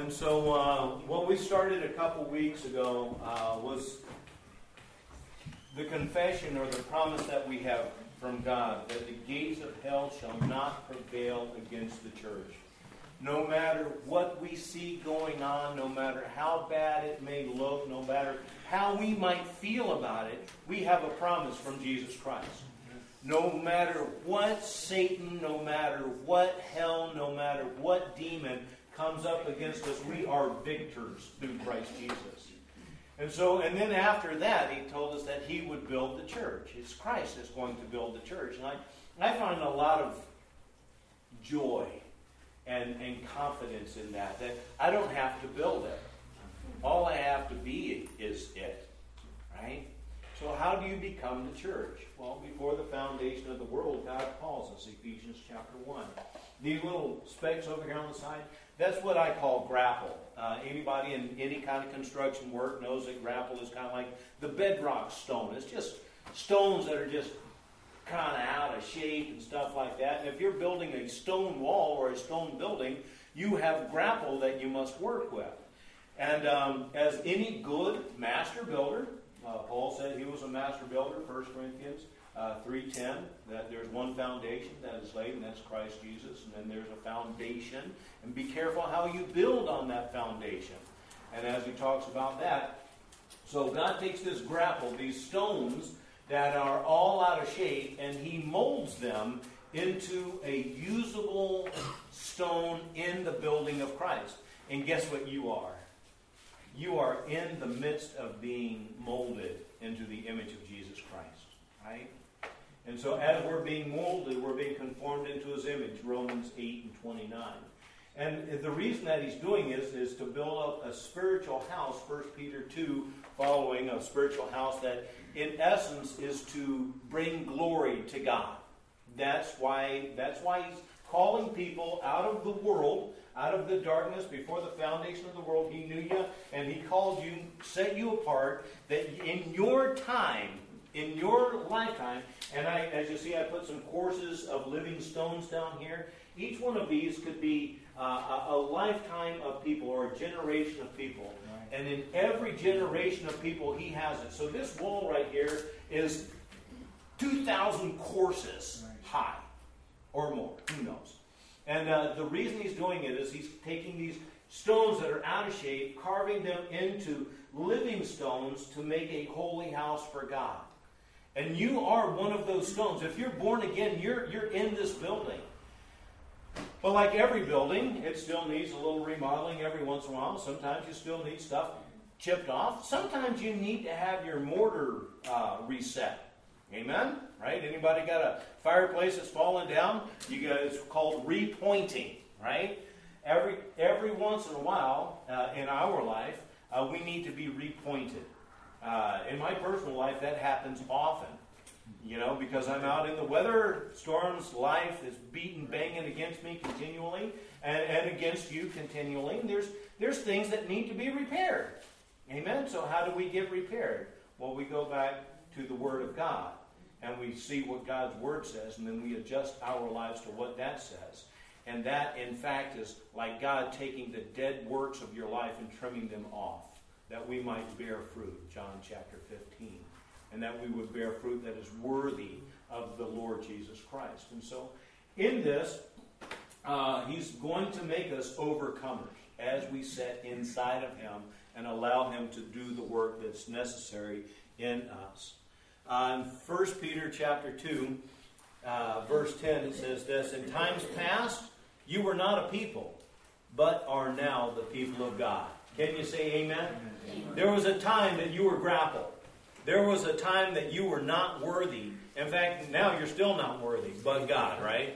And so what we started a couple weeks ago was the confession or the promise that we have from God that the gates of hell shall not prevail against the church. No matter what we see going on, no matter how bad it may look, no matter how we might feel about it, we have a promise from Jesus Christ. No matter what Satan, no matter what hell, no matter what demon comes up against us, we are victors through Christ Jesus. And then after that, he told us that he would build the church. It's Christ that's going to build the church. And I find a lot of joy and confidence in that I don't have to build it. All I have to be is it. Right? So how do you become the church? Well, before the foundation of the world, God calls us, Ephesians chapter 1. These little specks over here on the side, that's what I call grapple. Anybody in any kind of construction work knows that grapple is kind of like the bedrock stone. It's just stones that are just kind of out of shape and stuff like that. And if you're building a stone wall or a stone building, you have grapple that you must work with. And as any good master builder, Paul said he was a master builder, 1 Corinthians 3:10, that there's one foundation that is laid, and that's Christ Jesus. And then there's a foundation. And be careful how you build on that foundation. And as he talks about that, so God takes this grapple, these stones that are all out of shape, and he molds them into a usable stone in the building of Christ. And guess what you are? You are in the midst of being molded into the image of Jesus Christ, right? And so as we're being molded, we're being conformed into his image, Romans 8:29. And the reason that he's doing this is to build up a spiritual house, 1 Peter 2, following a spiritual house that in essence is to bring glory to God. That's why he's calling people out of the world, out of the darkness before the foundation of the world. He knew you, and he called you, set you apart, that in your time, in your lifetime, and as you see, I put some courses of living stones down here. Each one of these could be a lifetime of people or a generation of people. Right. And in every generation of people, he has it. So this wall right here is 2,000 courses high or more. Who knows? And the reason he's doing it is he's taking these stones that are out of shape, carving them into living stones to make a holy house for God. And you are one of those stones. If you're born again, you're in this building. But like every building, it still needs a little remodeling every once in a while. Sometimes you still need stuff chipped off. Sometimes you need to have your mortar reset. Amen? Right? Anybody got a fireplace that's fallen down? It's called repointing, right? Every once in a while in our life, we need to be repointed. In my personal life, that happens often. Because I'm out in the weather storms, life is banging against me continually, and against you continually. And there's things that need to be repaired. Amen? So how do we get repaired? Well, we go back to the Word of God, and we see what God's Word says, and then we adjust our lives to what that says. And that, in fact, is like God taking the dead works of your life and trimming them off, that we might bear fruit, John chapter 15. And that we would bear fruit that is worthy of the Lord Jesus Christ. And so, in this, he's going to make us overcomers as we sit inside of him and allow him to do the work that's necessary in us. In 1 Peter chapter 2, verse 10, it says this, "In times past, you were not a people, but are now the people of God." Can you say amen? Amen. There was a time that you were grappled. There was a time that you were not worthy. In fact, now you're still not worthy, but God, right?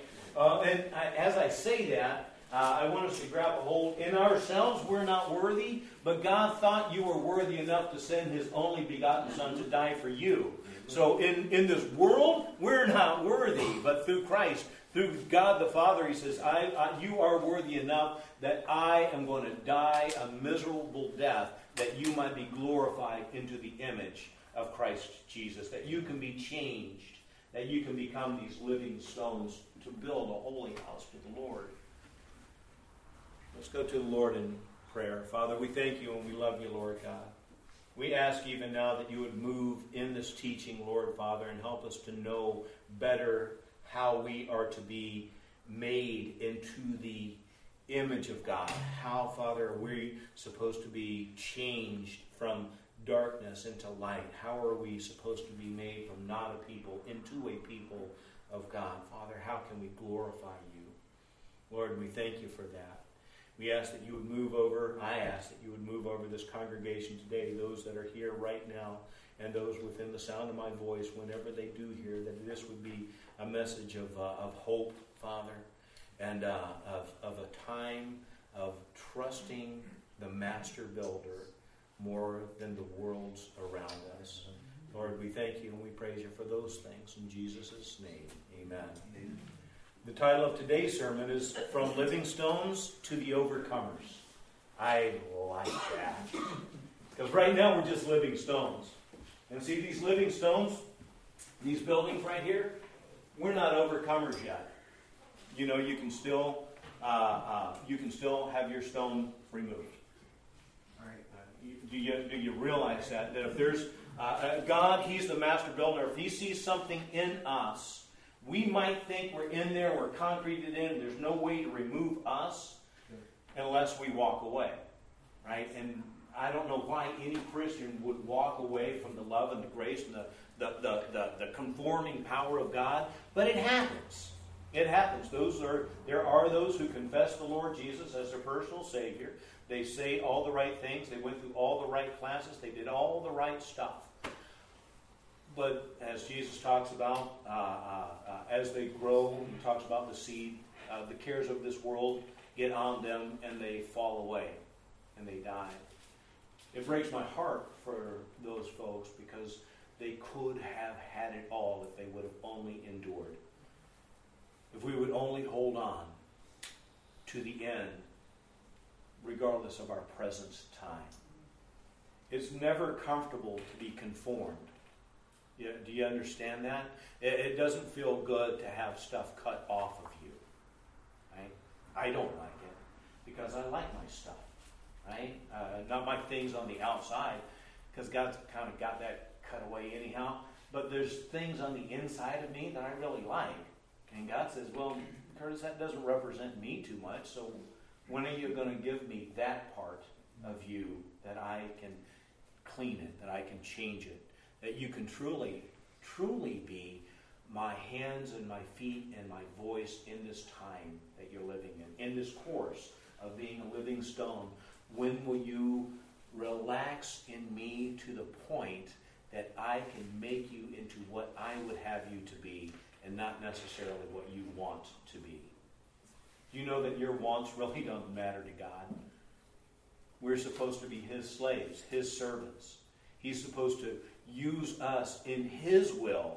As I say that, I want us to grab a hold. In ourselves, we're not worthy, but God thought you were worthy enough to send his only begotten Son to die for you. So in this world, we're not worthy, but through Christ, through God the Father, he says, you are worthy enough that I am going to die a miserable death that you might be glorified into the image of Christ Jesus, that you can be changed, that you can become these living stones to build a holy house for the Lord. Let's go to the Lord in prayer. Father, we thank you and we love you, Lord God. We ask even now that you would move in this teaching, Lord Father, and help us to know better how we are to be made into the image of God. How, Father, are we supposed to be changed from darkness into light? How are we supposed to be made from not a people into a people of God? Father, how can we glorify you? Lord, we thank you for that. We ask that you would move over, I ask that you would move over this congregation today, those that are here right now, and those within the sound of my voice, whenever they do hear, that this would be a message of hope, Father, and of a time of trusting the master builder more than the worlds around us. Lord, we thank you and we praise you for those things. In Jesus' name, amen. Amen. The title of today's sermon is From Living Stones to the Overcomers. I like that. Because right now we're just living stones. And see these living stones, these buildings right here, we're not overcomers yet. You know, you can still have your stone removed. All right. Do you realize that if there's God, He's the master builder. If He sees something in us, we might think we're in there, we're concreted in, there's no way to remove us unless we walk away, right? And I don't know why any Christian would walk away from the love and the grace and the conforming power of God, but it happens. It happens. There are those who confess the Lord Jesus as their personal Savior. They say all the right things. They went through all the right classes. They did all the right stuff. But as Jesus talks about, as they grow, He talks about the seed, the cares of this world get on them and they fall away and they die. It breaks my heart for those folks because they could have had it all if they would have only endured. If we would only hold on to the end, regardless of our present time. It's never comfortable to be conformed. Do you understand that? It doesn't feel good to have stuff cut off of you. Right? I don't like it because I like my stuff. Right? Not my things on the outside because God's kind of got that cut away anyhow. But there's things on the inside of me that I really like. And God says, well, Curtis, that doesn't represent me too much. So when are you going to give me that part of you that I can clean it, that I can change it? That you can truly, truly be my hands and my feet and my voice in this time that you're living in this course of being a living stone. When will you relax in me to the point that I can make you into what I would have you to be and not necessarily what you want to be? You know that your wants really don't matter to God. We're supposed to be His slaves, His servants. He's supposed to use us in His will.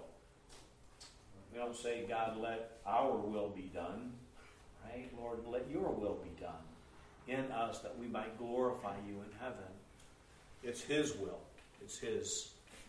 We don't say, God, let our will be done. Right? Lord, let your will be done in us that we might glorify you in heaven. It's His will. It's His.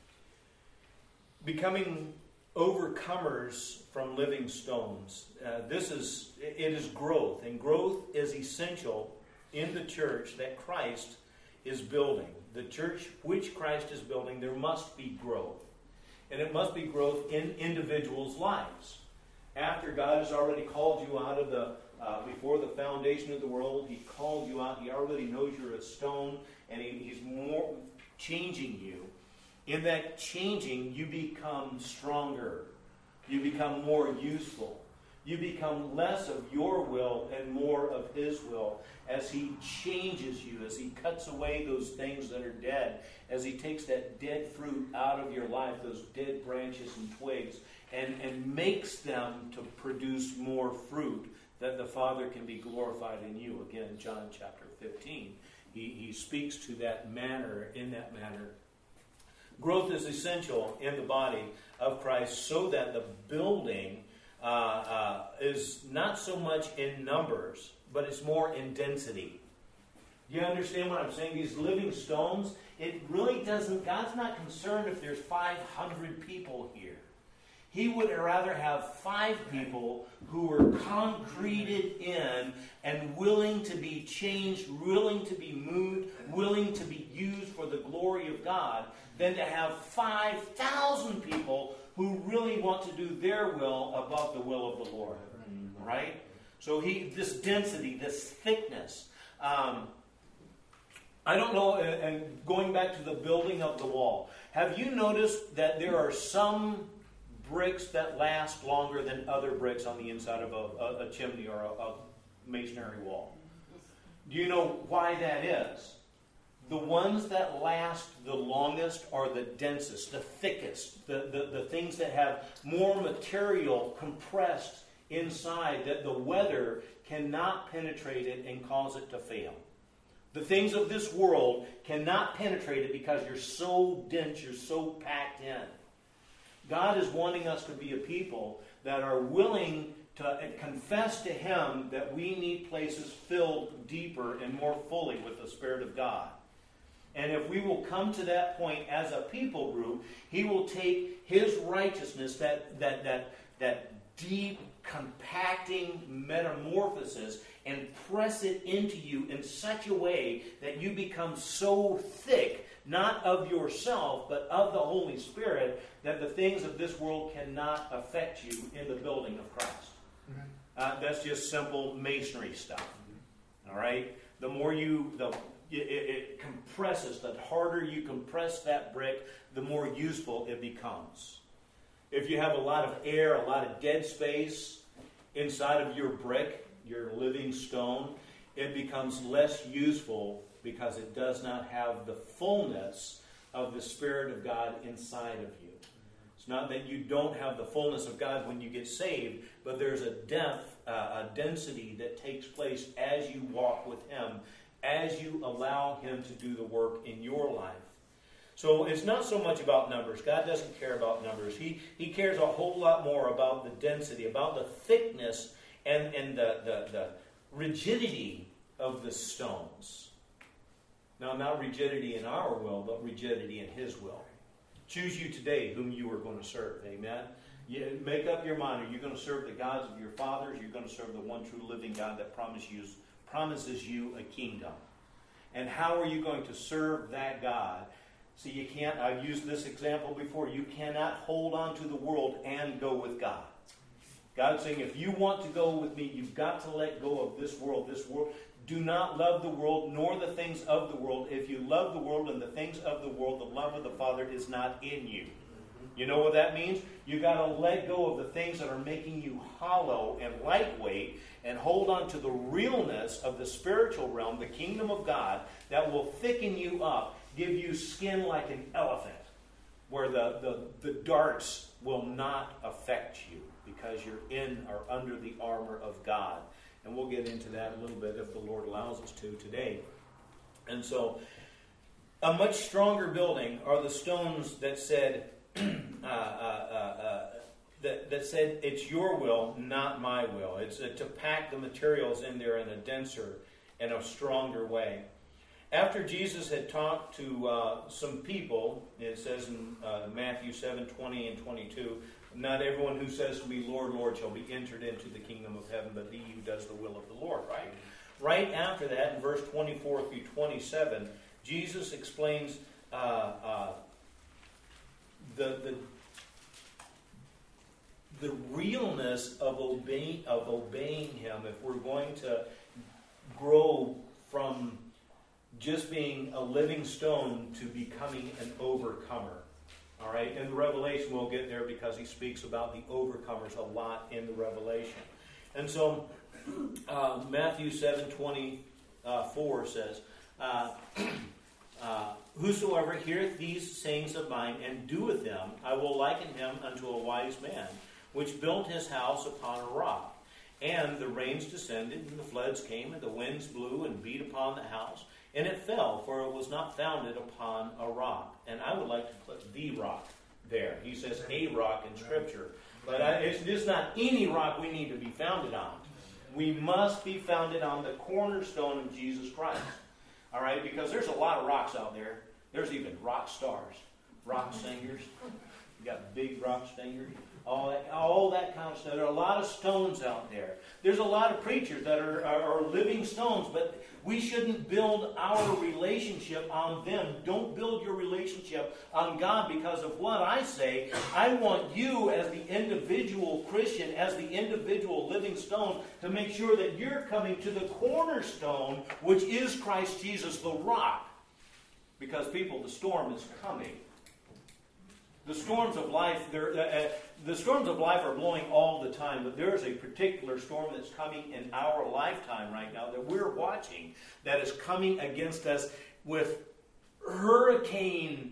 Becoming overcomers from living stones. It is growth. And growth is essential in the church that Christ is building. The church which Christ is building, there must be growth. And it must be growth in individuals' lives. After God has already called you out of before the foundation of the world, He called you out. He already knows you're a stone, and He's more changing you. In that changing, you become stronger. You become more useful. You become less of your will and more of His will as He changes you, as He cuts away those things that are dead, as He takes that dead fruit out of your life, those dead branches and twigs, and makes them to produce more fruit, that the Father can be glorified in you. Again, John chapter 15. He speaks to that manner, in that manner. Growth is essential in the body of Christ so that the building is not so much in numbers, but it's more in density. Do you understand what I'm saying? These living stones, it really doesn't, God's not concerned if there's 500 people here. He would rather have 5 people who were concreted in and willing to be changed, willing to be moved, willing to be used for the glory of God, than to have 5,000 people who really want to do their will above the will of the Lord. Right? So this density, this thickness. I don't know, and going back to the building of the wall, have you noticed that there are some bricks that last longer than other bricks on the inside of a chimney or a masonry wall? Do you know why that is? The ones that last the longest are the densest, the thickest, the things that have more material compressed inside, that the weather cannot penetrate it and cause it to fail. The things of this world cannot penetrate it because you're so dense, you're so packed in. God is wanting us to be a people that are willing to confess to Him that we need places filled deeper and more fully with the Spirit of God. And if we will come to that point as a people group, He will take His righteousness, that deep, compacting metamorphosis, and press it into you in such a way that you become so thick, not of yourself, but of the Holy Spirit, that the things of this world cannot affect you in the building of Christ. That's just simple masonry stuff. All right? The more it compresses, the harder you compress that brick, the more useful it becomes. If you have a lot of air, a lot of dead space inside of your brick, your living stone, it becomes less useful because it does not have the fullness of the Spirit of God inside of you. It's not that you don't have the fullness of God when you get saved, but there's a depth, a density that takes place as you walk with Him, as you allow Him to do the work in your life. So it's not so much about numbers. God doesn't care about numbers. He cares a whole lot more about the density, about the thickness and the rigidity of the stones. Now, not rigidity in our will, but rigidity in His will. Choose you today whom you are going to serve. Amen? You make up your mind. Are you going to serve the gods of your fathers? Or are you going to serve the one true living God that promises you a kingdom? And how are you going to serve that God? See, you can't, I've used this example before, you cannot hold on to the world and go with God. God's saying, if you want to go with me, you've got to let go of this world. Do not love the world, nor the things of the world. If you love the world and the things of the world, the love of the Father is not in you. You know what that means? You've got to let go of the things that are making you hollow and lightweight and hold on to the realness of the spiritual realm, the kingdom of God, that will thicken you up, give you skin like an elephant, where the darts will not affect you because you're in or under the armor of God. And we'll get into that a little bit if the Lord allows us to today. And so, a much stronger building are the stones that said, that said, it's your will, not my will. It's to pack the materials in there in a denser and a stronger way. After Jesus had talked to some people, it says in Matthew 7:20 and 22, not everyone who says to me, Lord, Lord, shall be entered into the kingdom of heaven, but he who does the will of the Lord, right? Right after that, in verse 24 through 27, Jesus explains the realness of obeying Him if we're going to grow from just being a living stone to becoming an overcomer. All right, in the Revelation we'll get there because He speaks about the overcomers a lot in the Revelation. And so Matthew 7:24 says, whosoever heareth these sayings of mine and doeth them, I will liken him unto a wise man, which built his house upon a rock. And the rains descended, and the floods came, and the winds blew and beat upon the house, and it fell, for it was not founded upon a rock. And I would like to put the rock there. He says a rock in Scripture. But it's just not any rock we need to be founded on. We must be founded on the cornerstone of Jesus Christ. All right? Because there's a lot of rocks out there. There's even rock stars, rock singers. You got big rock stingers, all that kind of stuff. There are a lot of stones out there. There's a lot of preachers that are living stones, but we shouldn't build our relationship on them. Don't build your relationship on God because of what I say. I want you as the individual Christian, as the individual living stone, to make sure that you're coming to the cornerstone, which is Christ Jesus, the rock. Because people, the storm is coming. The storms of life, are blowing all the time, but there is a particular storm that's coming in our lifetime right now that we're watching that is coming against us with Hurricane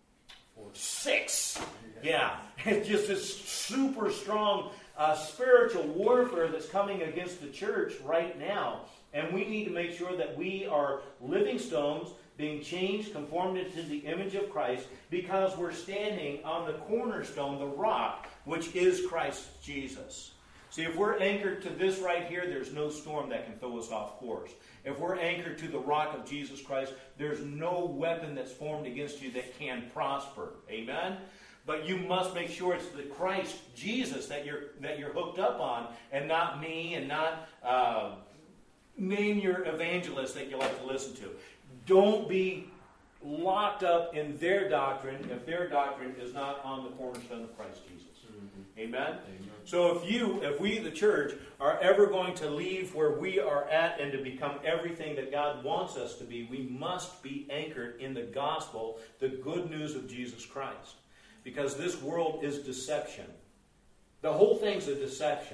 6. Yeah, it's just this super strong spiritual warfare that's coming against the church right now. And we need to make sure that we are living stones, being changed, conformed into the image of Christ, because we're standing on the cornerstone, the rock, which is Christ Jesus. See, if we're anchored to this right here, there's no storm that can throw us off course. If we're anchored to the rock of Jesus Christ, there's no weapon that's formed against you that can prosper. Amen? But you must make sure it's the Christ Jesus that you're hooked up on, and not me, and not name your evangelist that you like to listen to. Don't be locked up in their doctrine if their doctrine is not on the cornerstone of Christ Jesus. Mm-hmm. Amen? Amen? So if we, the church, are ever going to leave where we are at and to become everything that God wants us to be, we must be anchored in the gospel, the good news of Jesus Christ. Because this world is deception. The whole thing's a deception.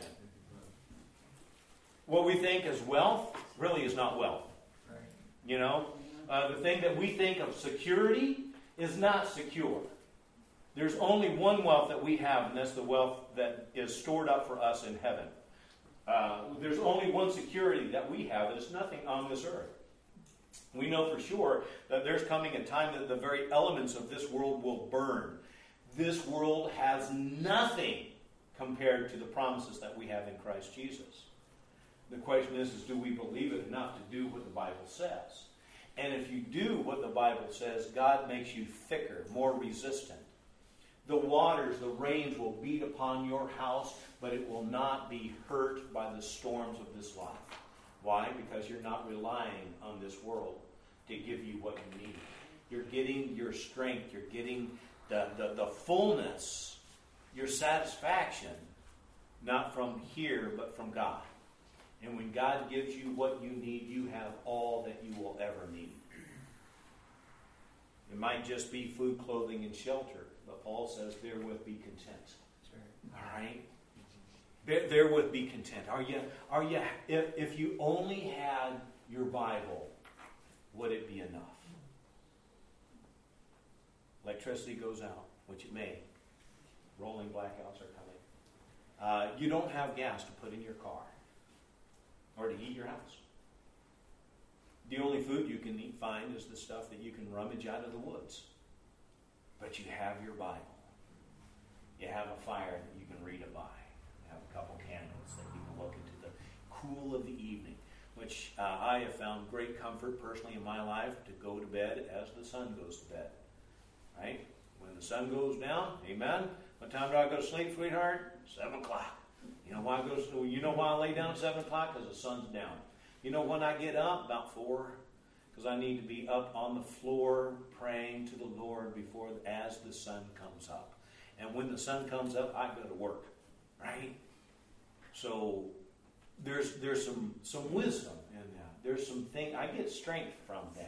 What we think is wealth really is not wealth. Right. You know? The thing that we think of security is not secure. There's only one wealth that we have, and that's the wealth that is stored up for us in heaven. There's only one security that we have, and it's nothing on this earth. We know for sure that there's coming a time that the very elements of this world will burn. This world has nothing compared to the promises that we have in Christ Jesus. The question is do we believe it enough to do what the Bible says? And if you do what the Bible says, God makes you thicker, more resistant. The waters, the rains will beat upon your house, but it will not be hurt by the storms of this life. Why? Because you're not relying on this world to give you what you need. You're getting your strength. You're getting the fullness, your satisfaction, not from here, but from God. And when God gives you what you need, you have all that you will ever need. It might just be food, clothing, and shelter. But Paul says, therewith be content. All right? Therewith be content. Are you? If you only had your Bible, would it be enough? Electricity goes out, which it may. Rolling blackouts are coming. You don't have gas to put in your car or to heat your house. The only food you can find is the stuff that you can rummage out of the woods. But you have your Bible. You have a fire that you can read it by. You have a couple candles that you can look into the cool of the evening, which I have found great comfort personally in my life to go to bed as the sun goes to bed. Right? When the sun goes down, amen. What time do I go to sleep, sweetheart? 7 o'clock. You know why I lay down at 7 o'clock? Because the sun's down. You know when I get up? About 4. Because I need to be up on the floor praying to the Lord as the sun comes up. And when the sun comes up, I go to work. Right? So there's some wisdom in that. There's some thing I get strength from that.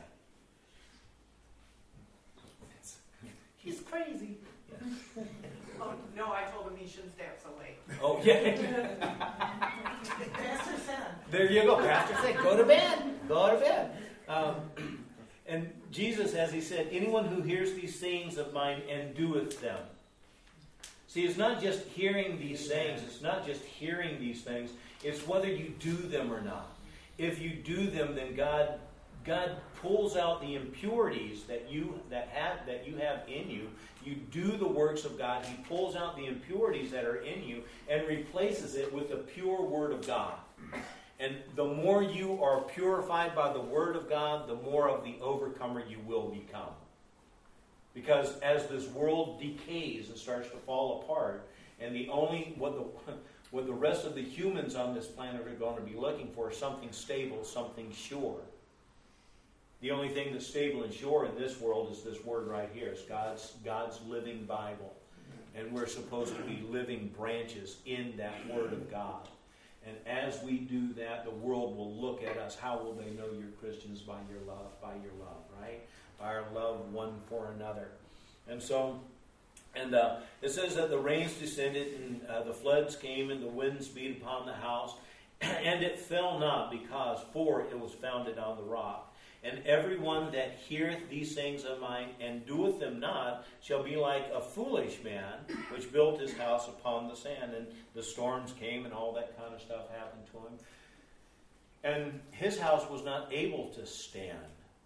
He's crazy. Yeah. Oh, no, I told him he shouldn't stay up so late. Oh, yeah. Pastor said. There you go. Pastor said, go to bed. Go to bed. And Jesus, as he said, anyone who hears these sayings of mine and doeth them. See, it's not just hearing these sayings. It's not just hearing these things. It's whether you do them or not. If you do them, then God pulls out the impurities that you have in you. You do the works of God. He pulls out the impurities that are in you and replaces it with the pure Word of God. And the more you are purified by the Word of God, the more of the overcomer you will become. Because as this world decays and starts to fall apart, and what the rest of the humans on this planet are going to be looking for is something stable, something sure. The only thing that's stable and sure in this world is this word right here. It's God's living Bible. And we're supposed to be living branches in that Word of God. And as we do that, the world will look at us. How will they know you're Christians? By your love, right? By our love one for another. And so, it says that the rains descended, and the floods came, and the winds beat upon the house, and it fell not, for it was founded on the rock. And everyone that heareth these things of mine, and doeth them not, shall be like a foolish man, which built his house upon the sand. And the storms came, and all that kind of stuff happened to him. And his house was not able to stand,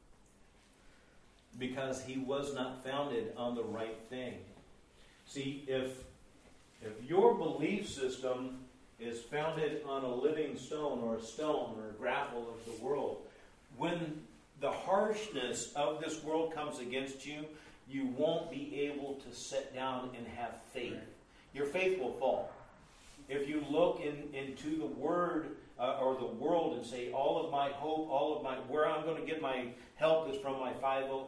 because he was not founded on the right thing. See, if your belief system is founded on a living stone or a stone or a gravel of the world, when the harshness of this world comes against you, you won't be able to sit down and have faith. Your faith will fall. If you look into the Word or the world and say, all of my hope, where I'm going to get my help is from my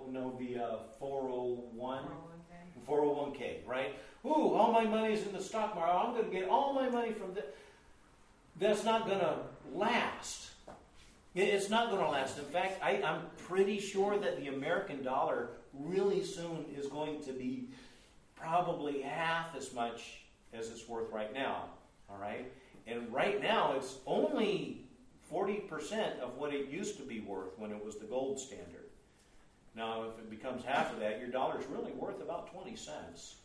401k, right? Ooh, all my money's in the stock market. I'm going to get all my money from this. That's not going to last. It's not going to last. In fact, I'm pretty sure that the American dollar really soon is going to be probably half as much as it's worth right now. All right? And right now, it's only 40% of what it used to be worth when it was the gold standard. Now, if it becomes half of that, your dollar is really worth about 20 cents.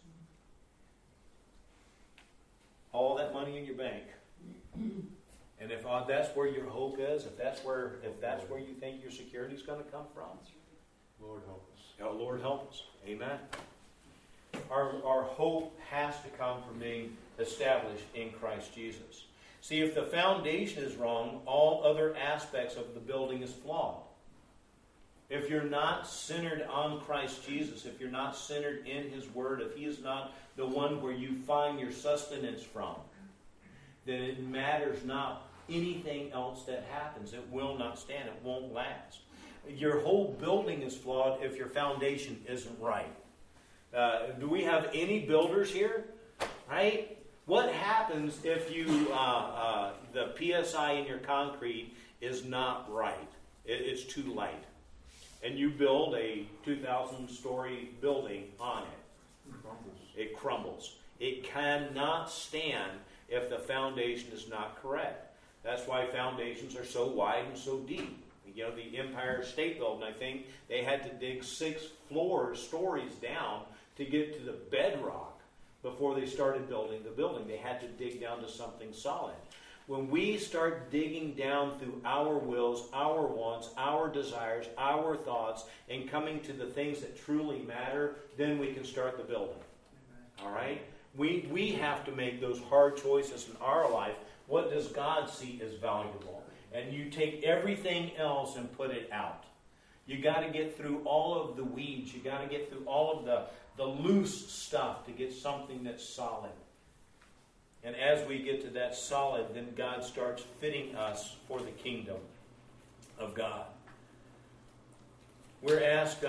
All that money in your bank. And if that's where your hope is, if that's where you think your security is going to come from, Lord help us. Oh, Lord help us. Amen. Our hope has to come from being established in Christ Jesus. See, if the foundation is wrong, all other aspects of the building is flawed. If you're not centered on Christ Jesus, if you're not centered in His Word, if He is not the one where you find your sustenance from, then it matters not anything else that happens. It will not stand. It won't last. Your whole building is flawed if your foundation isn't right. Do we have any builders here? Right? What happens if the PSI in your concrete is not right? It's too light. And you build a 2,000-story building on it. It crumbles. It cannot stand if the foundation is not correct. That's why foundations are so wide and so deep. You know, the Empire State Building, I think, they had to dig 6 stories down to get to the bedrock before they started building the building. They had to dig down to something solid. When we start digging down through our wills, our wants, our desires, our thoughts, and coming to the things that truly matter, then we can start the building. All right? We have to make those hard choices in our life. What does God see as valuable? And you take everything else and put it out. You got to get through all of the weeds. You got to get through all of the loose stuff to get something that's solid. And as we get to that solid, then God starts fitting us for the kingdom of God. We're asked,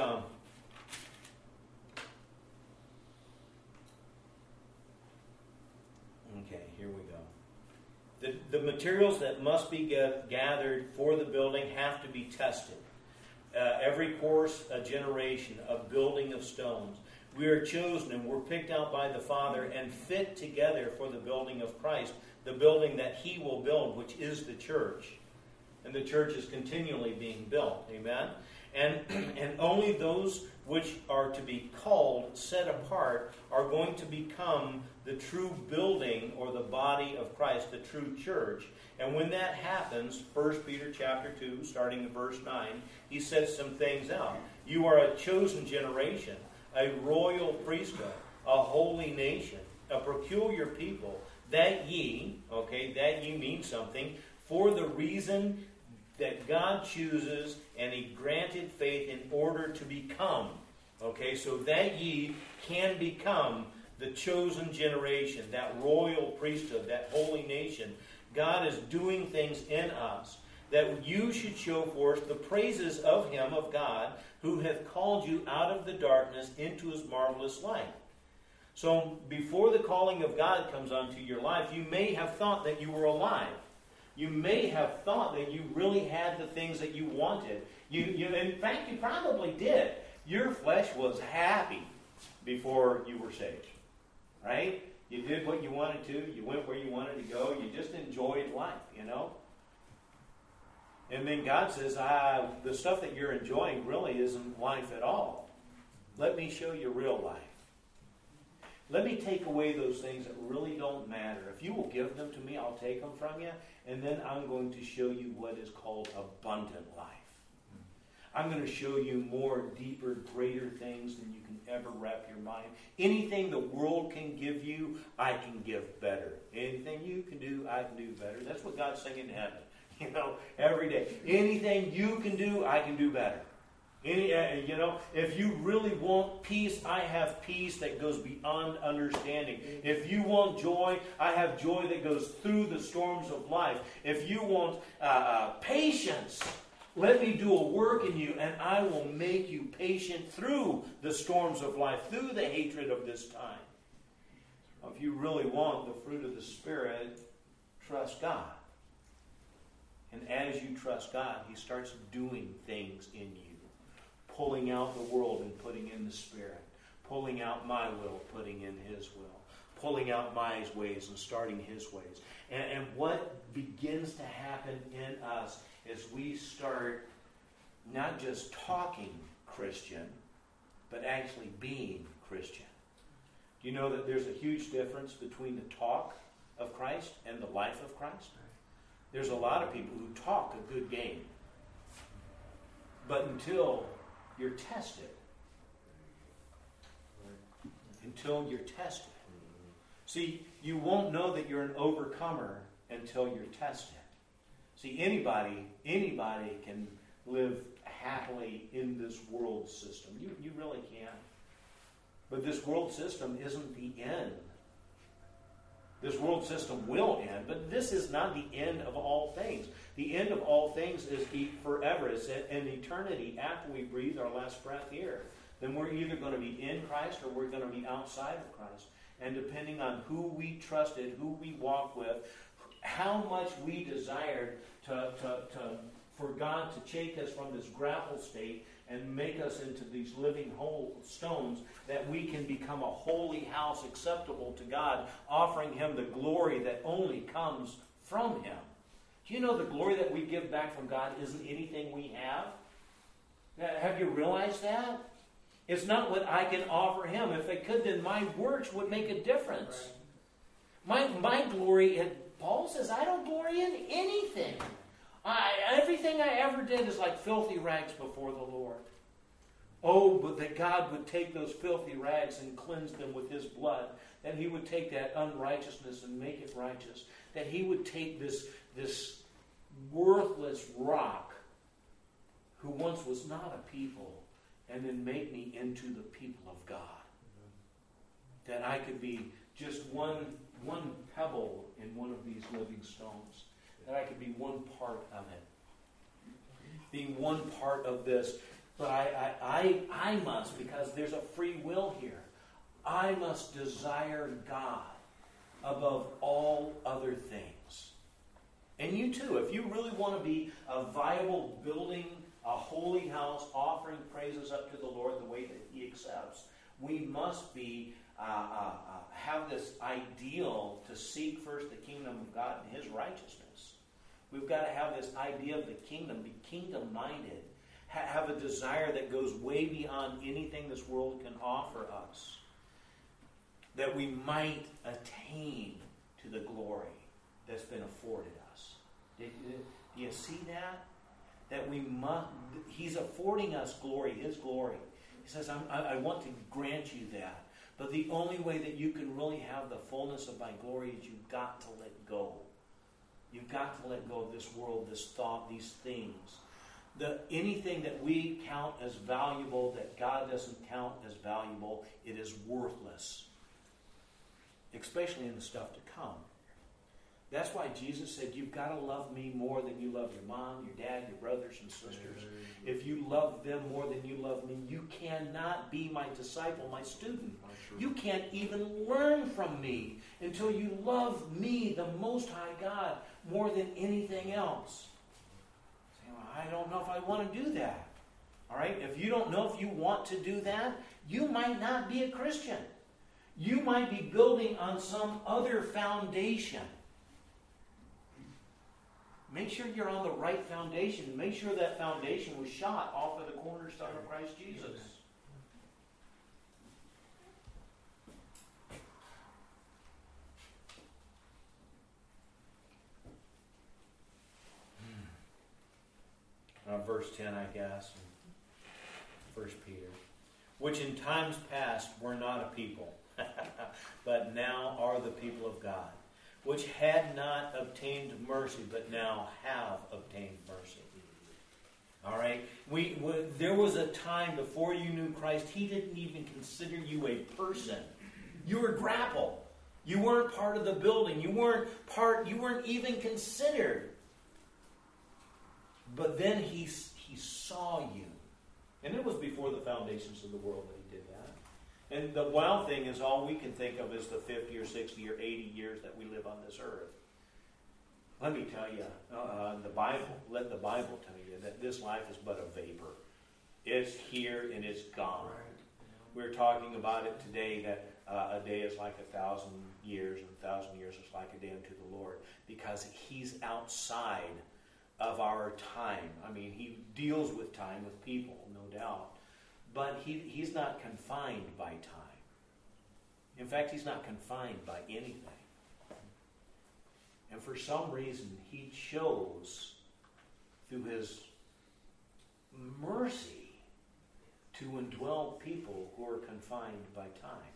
okay, here we go. The materials that must be gathered for the building have to be tested. Every course, a generation, a building of stones. We are chosen and we're picked out by the Father and fit together for the building of Christ, the building that He will build, which is the church. And the church is continually being built. Amen? And only those which are to be called, set apart, are going to become the true building or the body of Christ, the true church. And when that happens, 1 Peter chapter 2, starting in verse 9, he sets some things out. You are a chosen generation, a royal priesthood, a holy nation, a peculiar people, that ye means something, for the reason that God chooses, and He granted faith in order to become Okay, so that ye can become the chosen generation, that royal priesthood, that holy nation. God is doing things in us that you should show forth the praises of him, of God, who hath called you out of the darkness into his marvelous light. So before the calling of God comes onto your life, you may have thought that you were alive. You may have thought that you really had the things that you wanted. In fact, you probably did. Your flesh was happy before you were saved. Right? You did what you wanted to. You went where you wanted to go. You just enjoyed life, And then God says, the stuff that you're enjoying really isn't life at all. Let me show you real life. Let me take away those things that really don't matter. If you will give them to me, I'll take them from you. And then I'm going to show you what is called abundant life. I'm going to show you more, deeper, greater things than you can ever wrap your mind. Anything the world can give you, I can give better. Anything you can do, I can do better. That's what God's saying in heaven. Every day. Anything you can do, I can do better. If you really want peace, I have peace that goes beyond understanding. If you want joy, I have joy that goes through the storms of life. If you want patience, let me do a work in you, and I will make you patient through the storms of life, through the hatred of this time. If you really want the fruit of the Spirit, trust God. And as you trust God, he starts doing things in you. Pulling out the world and putting in the Spirit. Pulling out my will, putting in his will. Pulling out my ways and starting his ways. And what begins to happen in us is we start not just talking Christian, but actually being Christian. Do you know that there's a huge difference between the talk of Christ and the life of Christ? There's a lot of people who talk a good game. But until you're tested, see, you won't know that you're an overcomer until you're tested. See, anybody can live happily in this world system. You really can. But this world system isn't the end. This world system will end, but this is not the end of all things. The end of all things is forever. It's an eternity after we breathe our last breath here. Then we're either going to be in Christ or we're going to be outside of Christ. And depending on who we trusted, who we walked with, how much we desired for God to take us from this grapple state and make us into these living whole stones, that we can become a holy house acceptable to God, offering him the glory that only comes from him. Do you know the glory that we give back from God isn't anything we have? Have you realized that? It's not what I can offer him. If they could, then my works would make a difference. Right. My glory, Paul says, I don't glory in anything. Everything I ever did is like filthy rags before the Lord. Oh, but that God would take those filthy rags and cleanse them with his blood. That he would take that unrighteousness and make it righteous. That he would take this worthless rock who once was not a people and then make me into the people of God. That I could be just one pebble in one of these living stones. That I could be one part of it. Being one part of this. But I must, because there's a free will here, I must desire God above all other things. And you too, if you really want to be a viable building, a holy house, offering praises up to the Lord the way that he accepts, we must be have this ideal to seek first the kingdom of God and his righteousness. We've got to have this idea of the kingdom, be kingdom-minded, have a desire that goes way beyond anything this world can offer us, that we might attain to the glory that's been afforded us. Do you see that? That we must, he's affording us glory, his glory. He says, I want to grant you that. But the only way that you can really have the fullness of my glory is you've got to let go. You've got to let go of this world, this thought, these things. Anything that we count as valuable that God doesn't count as valuable, it is worthless. Especially in the stuff to come. That's why Jesus said, you've got to love me more than you love your mom, your dad, your brothers and sisters. If you love them more than you love me, you cannot be my disciple, my student. You can't even learn from me until you love me, the Most High God, more than anything else. Say, well, I don't know if I want to do that. All right? If you don't know if you want to do that, you might not be a Christian. You might be building on some other foundation. Make sure you're on the right foundation. Make sure that foundation was shot off of the cornerstone of Christ Jesus. Verse 10, I guess, 1 Peter. Which in times past were not a people, but now are the people of God. Which had not obtained mercy, but now have obtained mercy. All right? There was a time before you knew Christ, He didn't even consider you a person. You were grapple. You weren't part of the building. You weren't even considered. But then He saw you. And it was before the foundations of the world that He did that. And the wild thing is all we can think of is the 50 or 60 or 80 years that we live on this earth. Let me tell you, let the Bible tell you that this life is but a vapor. It's here and it's gone. We're talking about it today that a day is like 1,000 years and 1,000 years is like a day unto the Lord, because He's outside of our time. I mean, He deals with time, with people, no doubt. But He's not confined by time. In fact, He's not confined by anything. And for some reason, He chose, through His mercy, to indwell people who are confined by time.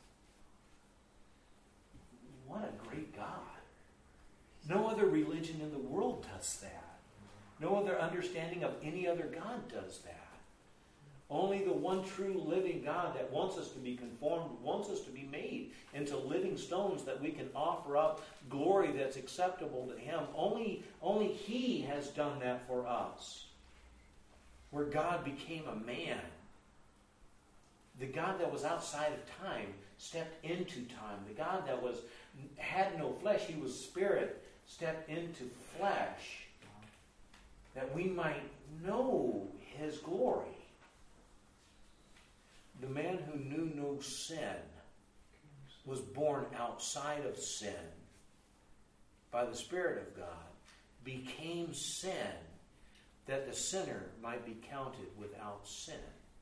What a great God. No other religion in the world does that. No other understanding of any other God does that. Only the one true living God that wants us to be conformed, wants us to be made into living stones that we can offer up glory that's acceptable to Him. Only He has done that for us. Where God became a man. The God that was outside of time stepped into time. The God that had no flesh, He was spirit, stepped into flesh. That we might know His glory. The man who knew no sin was born outside of sin by the Spirit of God, became sin, that the sinner might be counted without sin.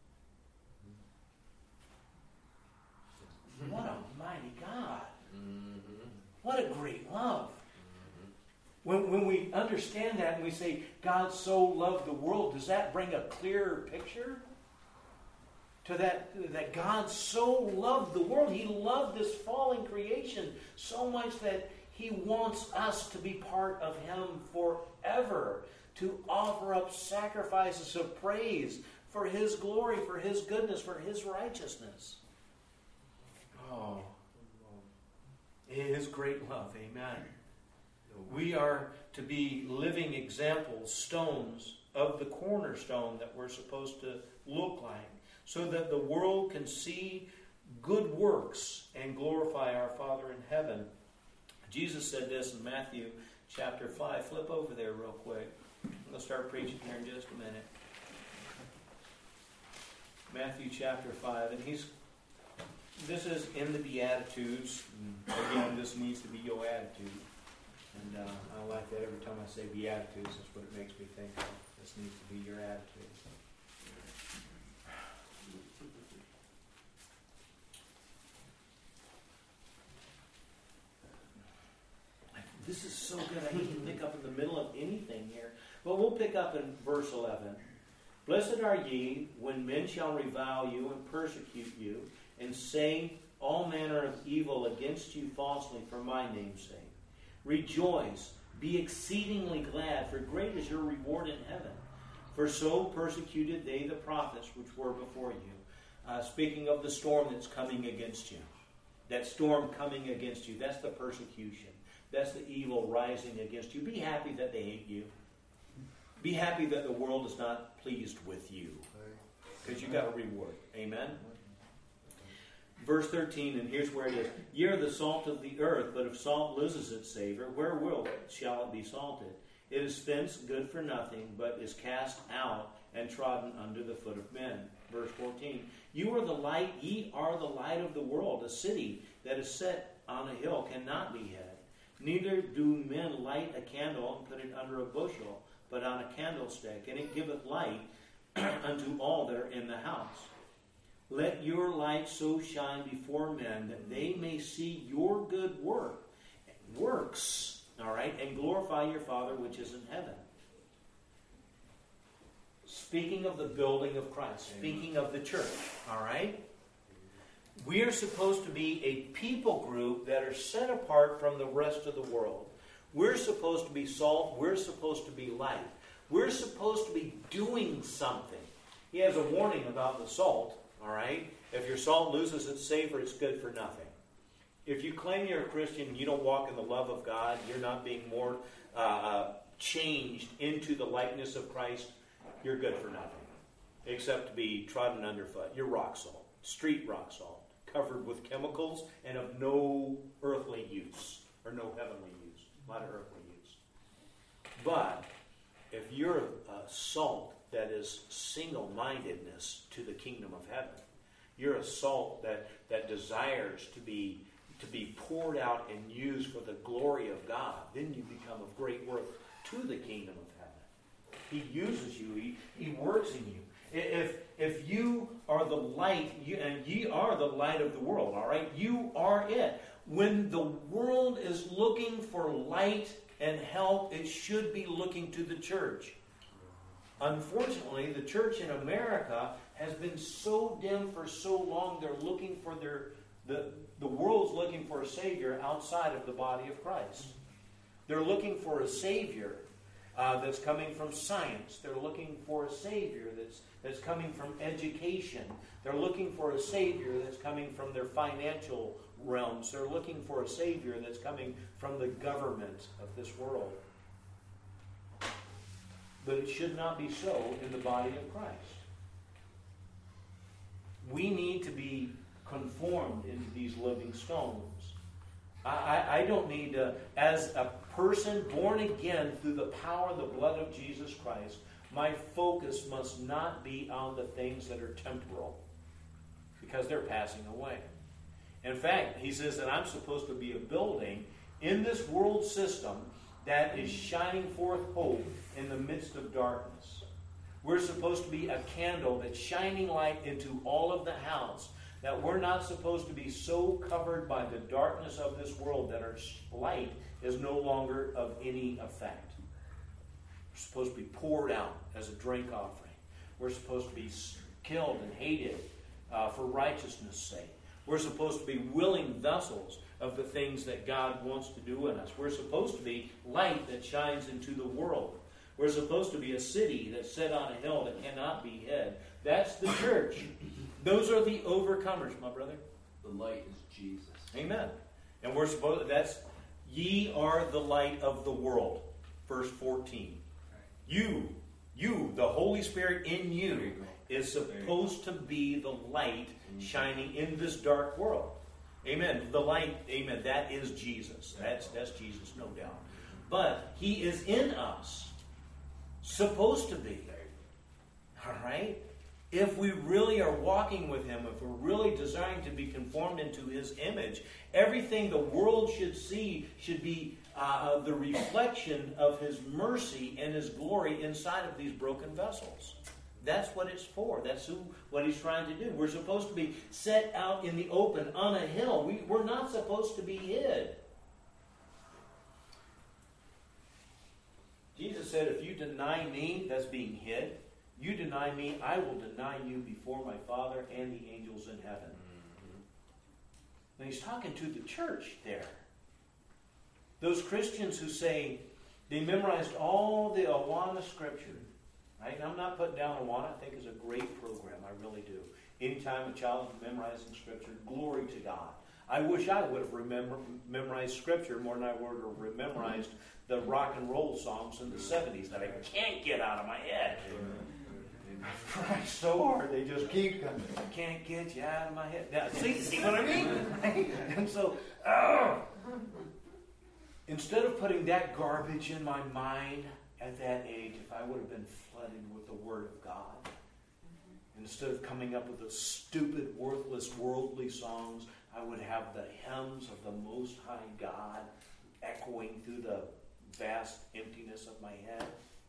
What a mighty God. What a great love. When we understand that and we say, God so loved the world, does that bring a clearer picture? To that God so loved the world. He loved this fallen creation so much that He wants us to be part of Him forever. To offer up sacrifices of praise for His glory, for His goodness, for His righteousness. Oh, His great love. Amen. We are to be living examples, stones of the cornerstone that we're supposed to look like, so that the world can see good works and glorify our Father in heaven. Jesus said this in Matthew chapter 5. Flip over there real quick. I'm going to start preaching here in just a minute. Matthew chapter 5. And this is in the Beatitudes. Again, this needs to be your attitude. And I like that every time I say Beatitudes. That's what it makes me think of. This needs to be your attitude. This is so good. I hate to pick up in the middle of anything here. But we'll pick up in verse 11. Blessed are ye when men shall revile you and persecute you, and say all manner of evil against you falsely for my name's sake. Rejoice, be exceedingly glad, for great is your reward in heaven. For so persecuted they the prophets which were before you. Speaking of the storm that's coming against you. That storm coming against you, that's the persecution. That's the evil rising against you. Be happy that they hate you. Be happy that the world is not pleased with you. Because you got a reward. Amen? Verse 13, and here's where it is. Ye are the salt of the earth, but if salt loses its savor, wherewith shall it be salted? It is fenced, good for nothing, but is cast out and trodden under the foot of men. Verse 14, you are the light, ye are the light of the world. A city that is set on a hill cannot be hid. Neither do men light a candle and put it under a bushel, but on a candlestick, and it giveth light unto all that are in the house. Let your light so shine before men that they may see your good works, all right, and glorify your Father which is in heaven. Speaking of the building of Christ, speaking of the church, all right? We are supposed to be a people group that are set apart from the rest of the world. We're supposed to be salt. We're supposed to be light. We're supposed to be doing something. He has a warning about the salt, all right? If your salt loses its savor, it's good for nothing. If you claim you're a Christian, you don't walk in the love of God, you're not being more changed into the likeness of Christ, you're good for nothing, except to be trodden underfoot. You're rock salt, street rock salt, covered with chemicals and of no earthly use, or no heavenly use, not earthly use. But if you're a salt that is single-mindedness to the kingdom of heaven, you're a salt that desires to be poured out and used for the glory of God, then you become of great worth to the kingdom of heaven. He uses you. He works in you. If you are the light, and ye are the light of the world, all right? You are it. When the world is looking for light and help, it should be looking to the church. Unfortunately, the church in America has been so dim for so long, they're looking for the world's looking for a Savior outside of the body of Christ. They're looking for a Savior that's coming from science. They're looking for a Savior that's coming from education. They're looking for a Savior that's coming from their financial realms. They're looking for a Savior that's coming from the government of this world. But it should not be so in the body of Christ. We need to be conformed into these living stones. I don't need to, as a person born again through the power of the blood of Jesus Christ, my focus must not be on the things that are temporal, because they're passing away. In fact, he says that I'm supposed to be a building in this world system that is shining forth hope in the midst of darkness. We're supposed to be a candle that's shining light into all of the house, that we're not supposed to be so covered by the darkness of this world that our light is no longer of any effect. We're supposed to be poured out as a drink offering. We're supposed to be killed and hated for righteousness' sake. We're supposed to be willing vessels of the things that God wants to do in us. We're supposed to be light that shines into the world. We're supposed to be a city that's set on a hill that cannot be hid. That's the church. Those are the overcomers, my brother. The light is Jesus. Amen. And we're supposed, that's, ye are the light of the world. Verse 14. You, the Holy Spirit in you, is supposed to be the light shining in this dark world. Amen. The light, amen, that is Jesus. That's Jesus, no doubt. But He is in us. Supposed to be. All right? If we really are walking with Him, if we're really desiring to be conformed into His image, everything the world should see should be the reflection of His mercy and His glory inside of these broken vessels. That's what it's for. That's what He's trying to do. We're supposed to be set out in the open on a hill. We're not supposed to be hid. Jesus said, if you deny me, that's being hid. You deny me, I will deny you before my Father and the angels in heaven. And He's talking to the church there. Those Christians who say they memorized all the Awana Scripture. Right? And I'm not putting down Awana. I think it's a great program. I really do. Anytime a child is memorizing Scripture, glory to God. I wish I would have memorized Scripture more than I would have memorized the rock and roll songs in the 70s that I can't get out of my head. I try so hard, they just keep coming. I can't get you out of my head. Now, see what I mean? And so, instead of putting that garbage in my mind at that age, if I would have been flooded with the Word of God, instead of coming up with the stupid, worthless, worldly songs, I would have the hymns of the Most High God echoing through the vast emptiness of my head.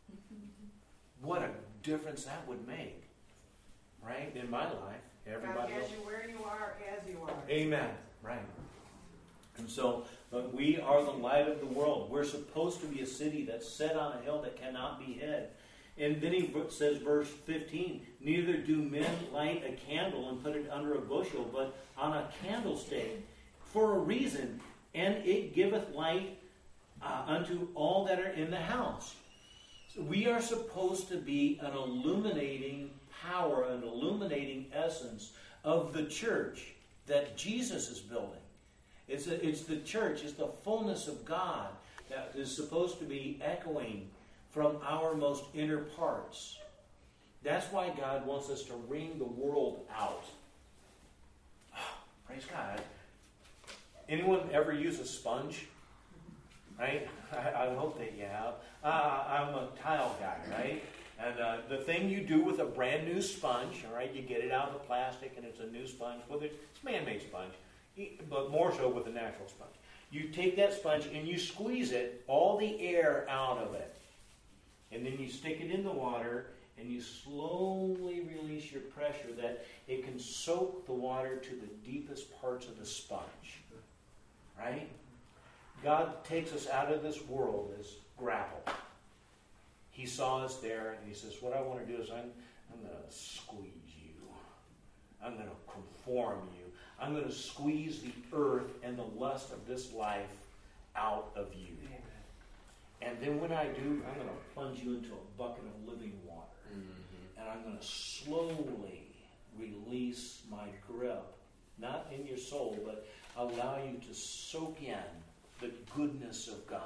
What a difference that would make, right, in my life. Everybody God has else. you where you are, as you are. Amen. Right. And so, but we are the light of the world. We're supposed to be a city that's set on a hill that cannot be hid. And then he says, verse 15, neither do men light a candle and put it under a bushel, but on a candlestick for a reason, and it giveth light unto all that are in the house. So we are supposed to be an illuminating power, an illuminating essence of the church that Jesus is building. It's the church, it's the fullness of God that is supposed to be echoing from our most inner parts. That's why God wants us to wring the world out. Oh, praise God. Anyone ever use a sponge? Right? I hope that you have. I'm a tile guy, right? And the thing you do with a brand new sponge, all right, you get it out of the plastic and it's a new sponge. Whether it's man-made sponge, but more so with a natural sponge. You take that sponge and you squeeze it, all the air out of it. And then you stick it in the water and you slowly release your pressure that it can soak the water to the deepest parts of the sponge. Right? God takes us out of this world as gravel. He saw us there and he says, what I want to do is I'm going to squeeze you. I'm going to conform you. I'm going to squeeze the earth and the lust of this life out of you. And then when I do, I'm going to plunge you into a bucket of living water. Mm-hmm. And I'm going to slowly release my grip, not in your soul, but allow you to soak in the goodness of God.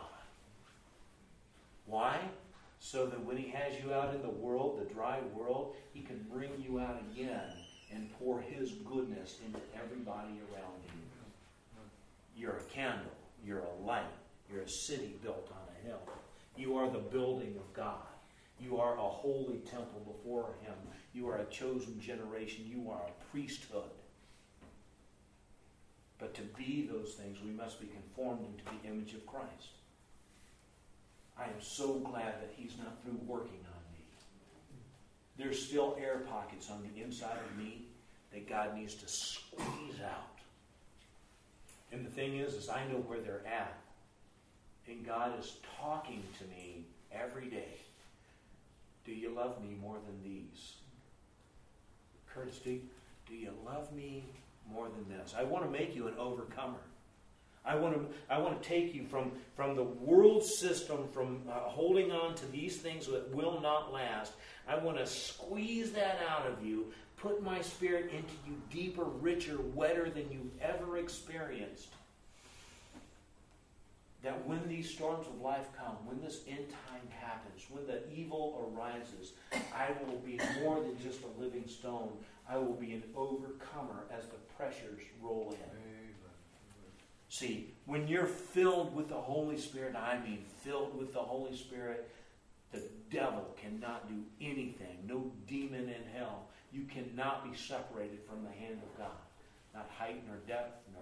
Why? So that when he has you out in the world, the dry world, he can bring you out again and pour his goodness into everybody around you. You're a candle. You're a light. You're a city built on a hill. You are the building of God. You are a holy temple before him. You are a chosen generation. You are a priesthood. But to be those things, we must be conformed into the image of Christ. I am so glad that he's not through working on me. There's still air pockets on the inside of me that God needs to squeeze out. And the thing is I know where they're at. And God is talking to me every day. Do you love me more than these? Curtis, do you love me more than this? I want to make you an overcomer. I want to take you from the world system, from holding on to these things that will not last. I want to squeeze that out of you, put my spirit into you deeper, richer, wetter than you've ever experienced. That when these storms of life come, when this end time happens, when the evil arises, I will be more than just a living stone. I will be an overcomer as the pressures roll in. See, when you're filled with the Holy Spirit, I mean filled with the Holy Spirit, the devil cannot do anything. No demon in hell. You cannot be separated from the hand of God. Not height nor depth nor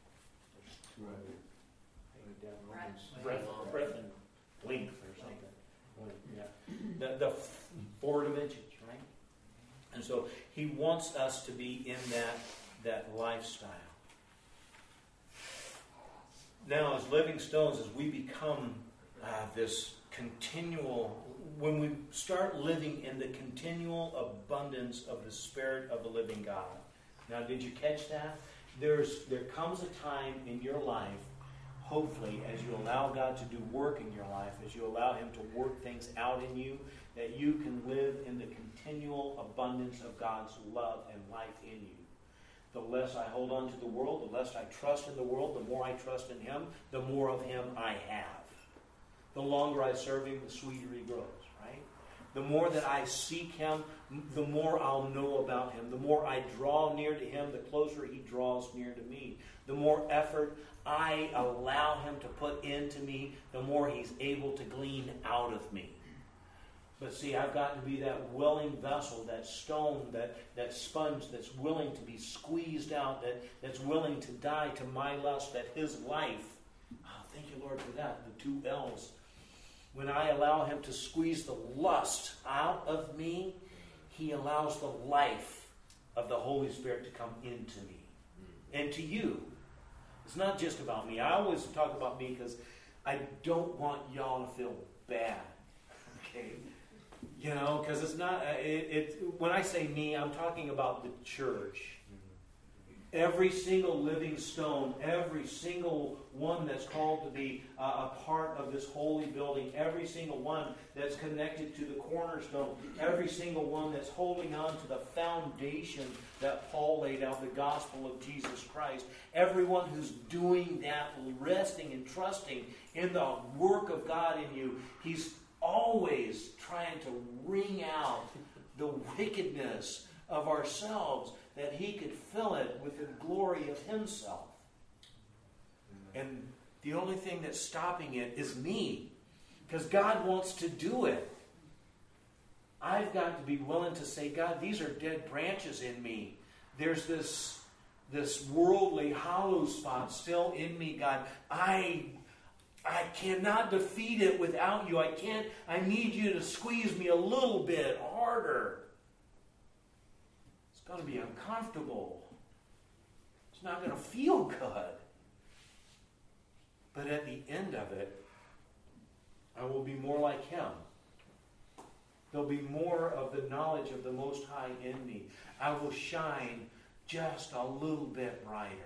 breadth and length or something. Yeah. The four dimensions, right? And so he wants us to be in that lifestyle. Now, as living stones, as we become this continual, when we start living in the continual abundance of the Spirit of the living God. Now, did you catch that? There comes a time in your life hopefully, as you allow God to do work in your life, as you allow Him to work things out in you, that you can live in the continual abundance of God's love and life in you. The less I hold on to the world, the less I trust in the world, the more I trust in Him, the more of Him I have. The longer I serve Him, the sweeter He grows, right? The more that I seek Him, the more I'll know about Him. The more I draw near to Him, the closer He draws near to me. The more effort I allow Him to put into me, the more He's able to glean out of me. But see, I've got to be that willing vessel, that stone, that sponge that's willing to be squeezed out, that's willing to die to my lust, that His life, thank you, Lord, for that, the 2 L's. When I allow Him to squeeze the lust out of me, He allows the life of the Holy Spirit to come into me and to you. It's not just about me. I always talk about me because I don't want y'all to feel bad. Okay? You know, because it's not, when I say me, I'm talking about the church. Every single living stone, every single one that's called to be a part of this holy building, every single one that's connected to the cornerstone, every single one that's holding on to the foundation that Paul laid out, the gospel of Jesus Christ, everyone who's doing that, resting and trusting in the work of God in you, he's always trying to wring out the wickedness of ourselves, that He could fill it with the glory of Himself. And the only thing that's stopping it is me, because God wants to do it. I've got to be willing to say, God, these are dead branches in me. There's this worldly hollow spot still in me, God. I cannot defeat it without you. I need you to squeeze me a little bit harder. It's going to be uncomfortable. It's not going to feel good. But at the end of it, I will be more like Him. There'll be more of the knowledge of the Most High in me. I will shine just a little bit brighter.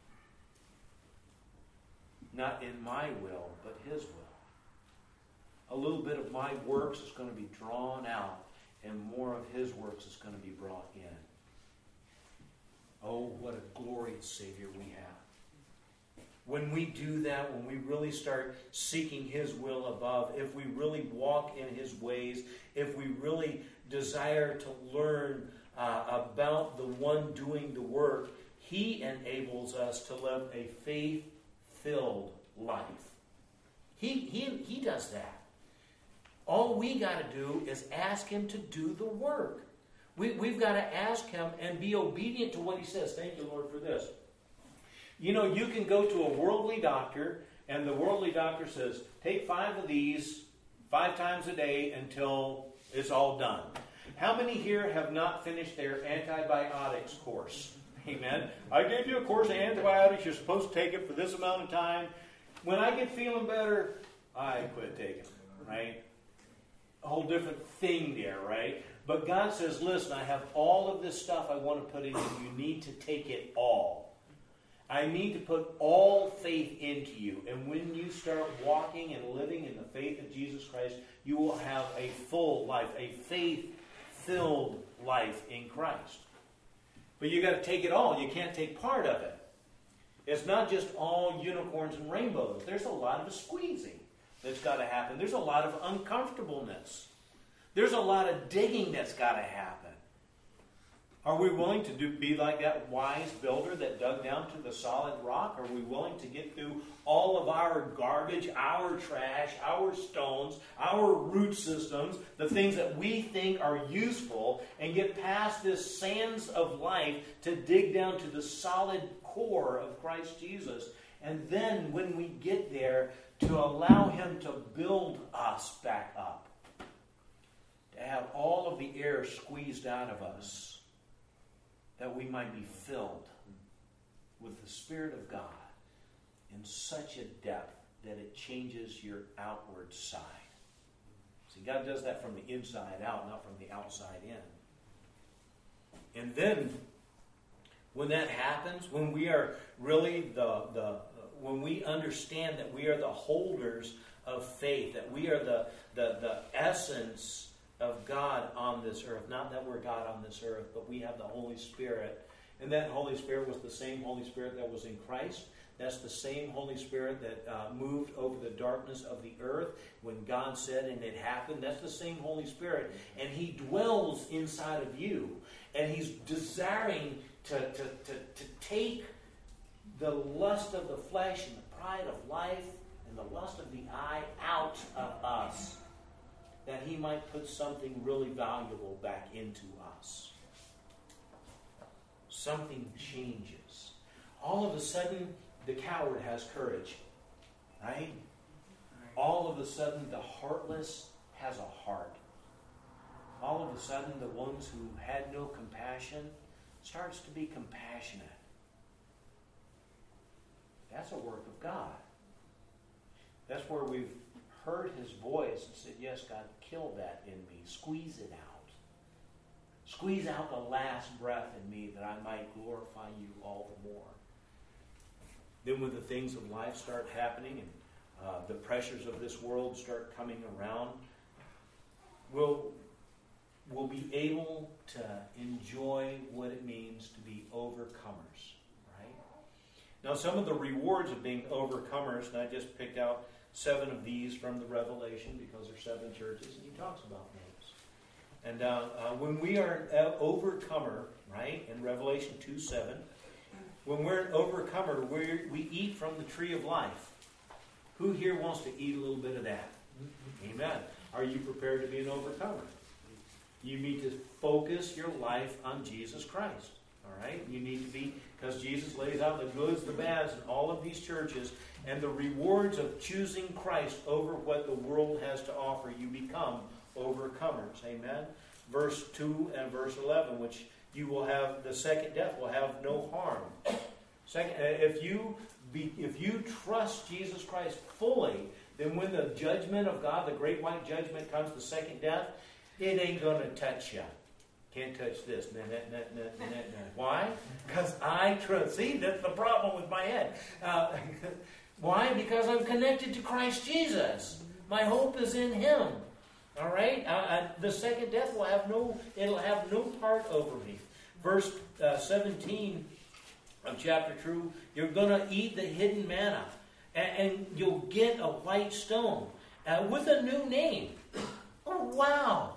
Not in my will, but His will. A little bit of my works is going to be drawn out, and more of His works is going to be brought in. Oh, what a glorious Savior we have. When we do that, when we really start seeking His will above, if we really walk in His ways, if we really desire to learn about the one doing the work, He enables us to live a faith-filled life. He does that. All we got to do is ask Him to do the work. We've got to ask Him and be obedient to what He says. Thank you, Lord, for this. You know, you can go to a worldly doctor, and the worldly doctor says, take 5 of these 5 times a day until it's all done. How many here have not finished their antibiotics course? Amen. I gave you a course of antibiotics. You're supposed to take it for this amount of time. When I get feeling better, I quit taking it, right? A whole different thing there, right? But God says, listen, I have all of this stuff I want to put in you. You need to take it all. I need to put all faith into you. And when you start walking and living in the faith of Jesus Christ, you will have a full life, a faith-filled life in Christ. But you got to take it all. You can't take part of it. It's not just all unicorns and rainbows. There's a lot of squeezing that's got to happen. There's a lot of uncomfortableness. There's a lot of digging that's got to happen. Are we willing to be like that wise builder that dug down to the solid rock? Are we willing to get through all of our garbage, our trash, our stones, our root systems, the things that we think are useful, and get past this sands of life to dig down to the solid core of Christ Jesus? And then when we get there, to allow Him to build us back up. To have all of the air squeezed out of us, that we might be filled with the Spirit of God in such a depth that it changes your outward side. See, God does that from the inside out, not from the outside in. And then, when that happens, when we are really when we understand that we are the holders of faith, that we are the essence of God on this earth. Not that we're God on this earth, but we have the Holy Spirit. And that Holy Spirit was the same Holy Spirit that was in Christ. That's the same Holy Spirit that moved over the darkness of the earth when God said and it happened. That's the same Holy Spirit. And He dwells inside of you. And He's desiring to take the lust of the flesh and the pride of life and the lust of the eye out of us, that He might put something really valuable back into us. Something changes. All of a sudden, the coward has courage, right? All of a sudden, the heartless has a heart. All of a sudden, the ones who had no compassion starts to be compassionate. That's a work of God. That's where we've heard His voice and said, yes, God, kill that in me. Squeeze it out. Squeeze out the last breath in me that I might glorify You all the more. Then when the things of life start happening and the pressures of this world start coming around, we'll be able to enjoy what it means to be overcomers. Now, some of the rewards of being overcomers, and I just picked out 7 of these from the Revelation because there's 7 churches, and he talks about those. And when we are an overcomer, right, in Revelation 2:7, when we're an overcomer, we eat from the tree of life. Who here wants to eat a little bit of that? Amen. Are you prepared to be an overcomer? You need to focus your life on Jesus Christ. All right? You need to be, because Jesus lays out the goods, the bads in all of these churches, and the rewards of choosing Christ over what the world has to offer. You become overcomers. Amen? Verse 2 and verse 11, which you will have, the second death will have no harm. Second, if you trust Jesus Christ fully, then when the judgment of God, the great white judgment comes, the second death, it ain't going to touch you. Can't touch this. Why? Because I trust. See, that's the problem with my head. Why? Because I'm connected to Christ Jesus. My hope is in Him. All right? The second death will have no part over me. Verse 17 of chapter 2, you're going to eat the hidden manna, and you'll get a white stone with a new name. Oh, wow.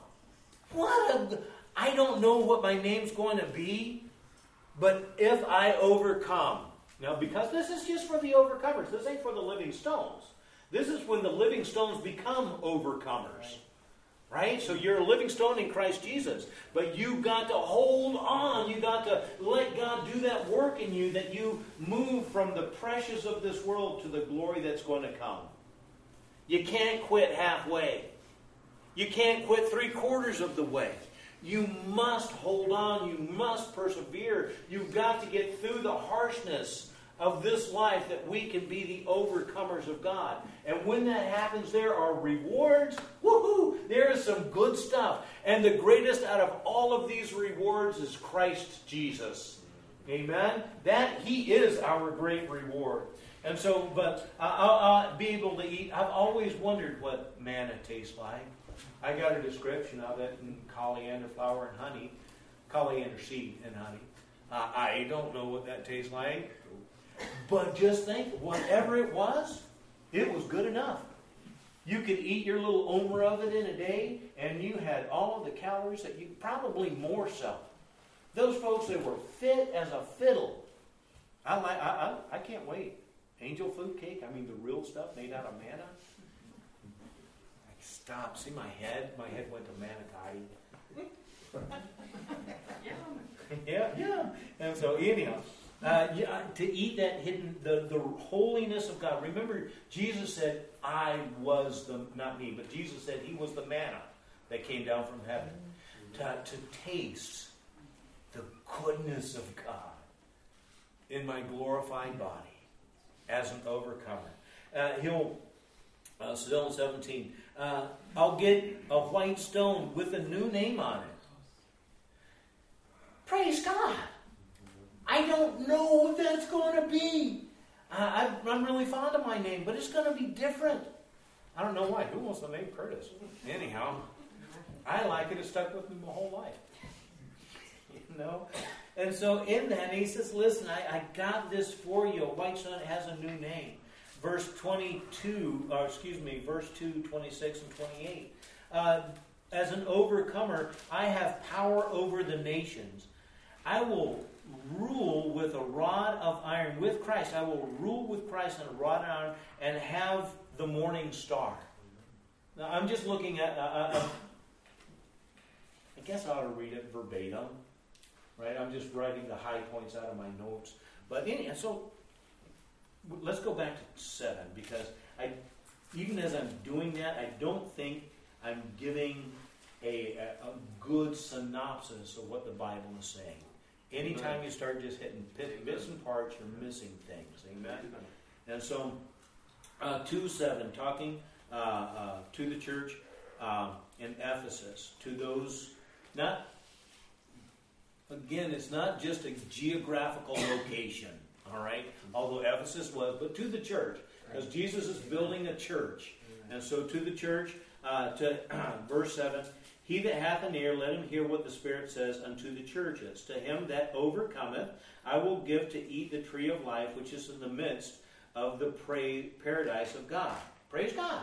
I don't know what my name's going to be, but if I overcome. Now, because this is just for the overcomers. This ain't for the living stones. This is when the living stones become overcomers. Right? So you're a living stone in Christ Jesus. But you've got to hold on. You've got to let God do that work in you, that you move from the pressures of this world to the glory that's going to come. You can't quit halfway. You can't quit 3/4 of the way. You must hold on. You must persevere. You've got to get through the harshness of this life that we can be the overcomers of God. And when that happens, there are rewards. Woohoo! There is some good stuff. And the greatest out of all of these rewards is Christ Jesus. Amen? That He is our great reward. And so, but I'll be able to eat. I've always wondered what manna tastes like. I got a description of it in coriander flour and honey, coriander seed and honey. I don't know what that tastes like, but just think, whatever it was good enough. You could eat your little omer of it in a day, and you had all of the calories that you, probably more so. Those folks, they were fit as a fiddle. I can't wait. Angel food cake, I mean the real stuff made out of manna. Stop. See my head? My head went to Manichae. Yeah. And so anyhow, to eat that hidden, the holiness of God. Remember, Jesus said, I was not me, but Jesus said He was the manna that came down from heaven. To taste the goodness of God in my glorified body as an overcomer. Still in 17, I'll get a white stone with a new name on it. Praise God. I don't know what that's going to be. I'm really fond of my name, but it's going to be different. I don't know why. Who wants the name Curtis? Anyhow, I like it. It stuck with me my whole life. You know? And so in that, he says, listen, I got this for you. A white stone has a new name. Verse 2, 26 and 28. As an overcomer, I have power over the nations. I will rule with a rod of iron with Christ. I will rule with Christ and a rod of iron and have the morning star. Now, I'm just looking at, I guess I ought to read it verbatim. Right? I'm just writing the high points out of my notes. But anyhow, so let's go back to 7, because even as I'm doing that, I don't think I'm giving a good synopsis of what the Bible is saying. Anytime you start just hitting bits and parts, you're missing things. Amen? And so, 2:7, talking to the church in Ephesus, to those, it's not just a geographical location, all right? Although Ephesus was, but to the church, because Jesus is building a church. And so to the church, to verse 7, he that hath an ear, let him hear what the Spirit says unto the churches. To him that overcometh, I will give to eat the tree of life, which is in the midst of the paradise of God. Praise God.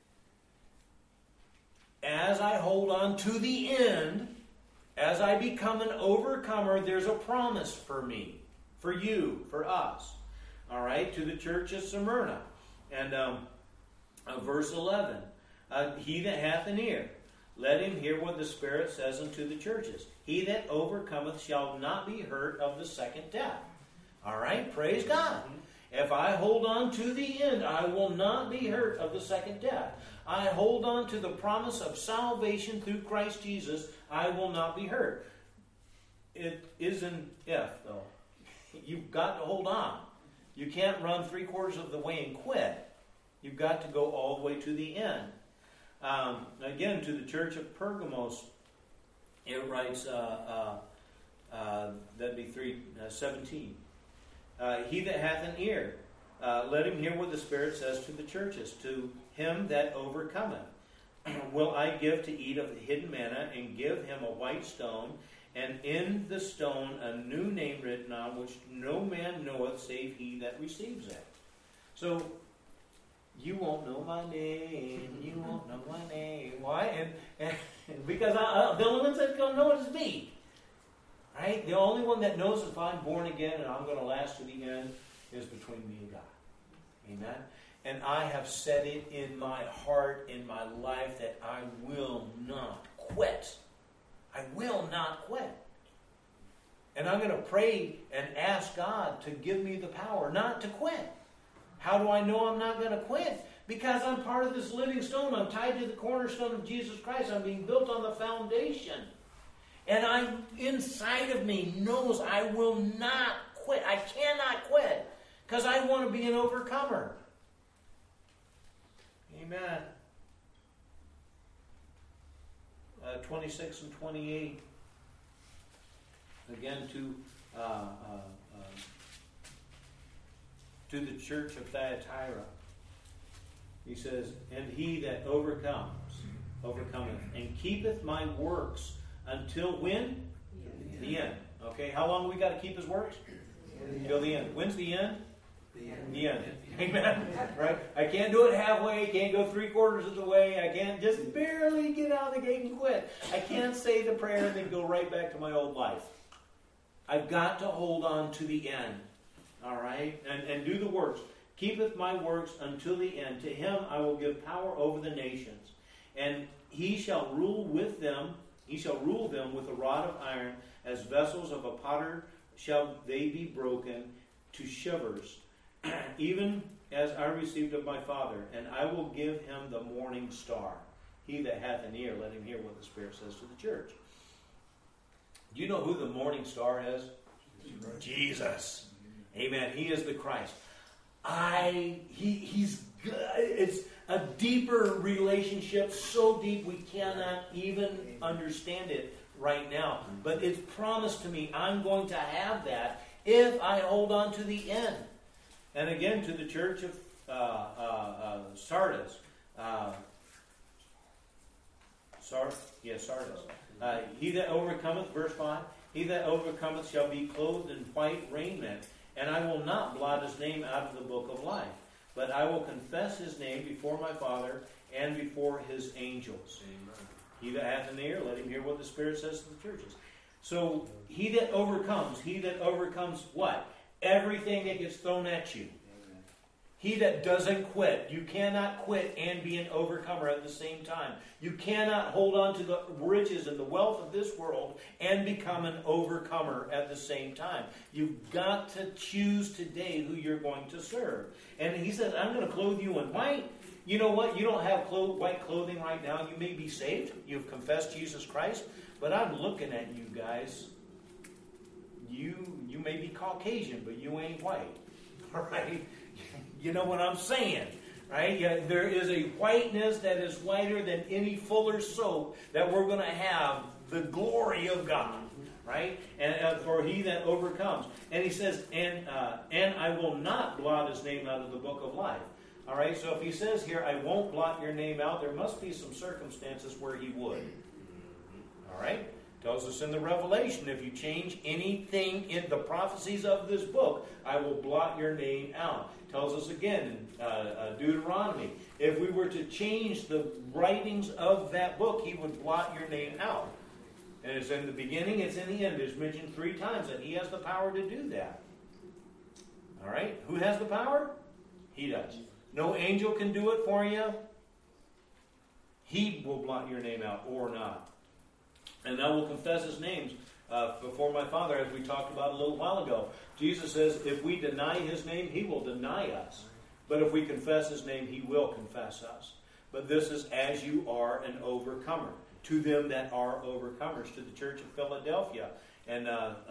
As I hold on to the end, as I become an overcomer, there's a promise for me, for you, for us. All right, to the church of Smyrna. And verse 11, he that hath an ear, let him hear what the Spirit says unto the churches. He that overcometh shall not be hurt of the second death. All right, praise God. If I hold on to the end, I will not be hurt of the second death. I hold on to the promise of salvation through Christ Jesus. I will not be hurt. It is an if, though. You've got to hold on. You can't run 3/4 of the way and quit. You've got to go all the way to the end. Again, to the church of Pergamos, it writes, that'd be 3:17. He that hath an ear, let him hear what the Spirit says to the churches. To him that overcometh, will I give to eat of the hidden manna, and give him a white stone, and in the stone a new name written on, which no man knoweth save he that receives it. So, you won't know my name. You won't know my name. Why? And because the only one that's going to know it is me. Right? The only one that knows if I'm born again and I'm going to last to the end is between me and God. Amen? And I have said it in my heart, in my life, that I will not quit. I will not quit. And I'm going to pray and ask God to give me the power not to quit. How do I know I'm not going to quit? Because I'm part of this living stone. I'm tied to the cornerstone of Jesus Christ. I'm being built on the foundation. And I'm inside of me knows I will not quit. I cannot quit. Because I want to be an overcomer. Amen. 26 and 28. Again, to the church of Thyatira. He says, and he that overcometh, and keepeth my works until when? The end. Okay, how long we got to keep his works? Until the end. When's the end? The end. Amen. Right? I can't do it halfway. I can't go 3/4 of the way. I can't just barely get out of the gate and quit. I can't say the prayer and then go right back to my old life. I've got to hold on to the end. All right? And do the works. Keepeth my works until the end. To him I will give power over the nations. And he shall rule with them. He shall rule them with a rod of iron. As vessels of a potter shall they be broken to shivers. Even as I received of my Father. And I will give him the morning star. He that hath an ear, let him hear what the Spirit says to the church. Do you know who the morning star is? Jesus. Amen. He is the Christ. He's good. It's a deeper relationship, so deep we cannot even understand it right now. But it's promised to me I'm going to have that if I hold on to the end. And again, to the church of Sardis. Sardis. He that overcometh, verse 5, he that overcometh shall be clothed in white raiment, and I will not blot his name out of the book of life, but I will confess his name before my Father and before his angels. Amen. He that hath an ear, let him hear what the Spirit says to the churches. So, he that overcomes what? Everything that gets thrown at you. Amen. He that doesn't quit. You cannot quit and be an overcomer at the same time. You cannot hold on to the riches and the wealth of this world and become an overcomer at the same time. You've got to choose today who you're going to serve. And he says, I'm going to clothe you in white. You know what? You don't have white clothing right now. You may be saved. You've confessed Jesus Christ. But I'm looking at you guys. You may be Caucasian, but you ain't white. All right? You know what I'm saying, right? Yeah, there is a whiteness that is whiter than any Fuller's soap that we're going to have the glory of God, right? And for he that overcomes. And he says, and I will not blot his name out of the book of life. All right, so if he says here, I won't blot your name out, there must be some circumstances where he would. All right? Tells us in the Revelation, if you change anything in the prophecies of this book, I will blot your name out. Tells us again in Deuteronomy, if we were to change the writings of that book, he would blot your name out. And it's in the beginning, it's in the end. It's mentioned 3 times that he has the power to do that. All right? Who has the power? He does. No angel can do it for you. He will blot your name out or not. And I will confess his names before my Father, as we talked about a little while ago. Jesus says, if we deny his name, he will deny us. But if we confess his name, he will confess us. But this is as you are an overcomer. To them that are overcomers. To the church of Philadelphia. And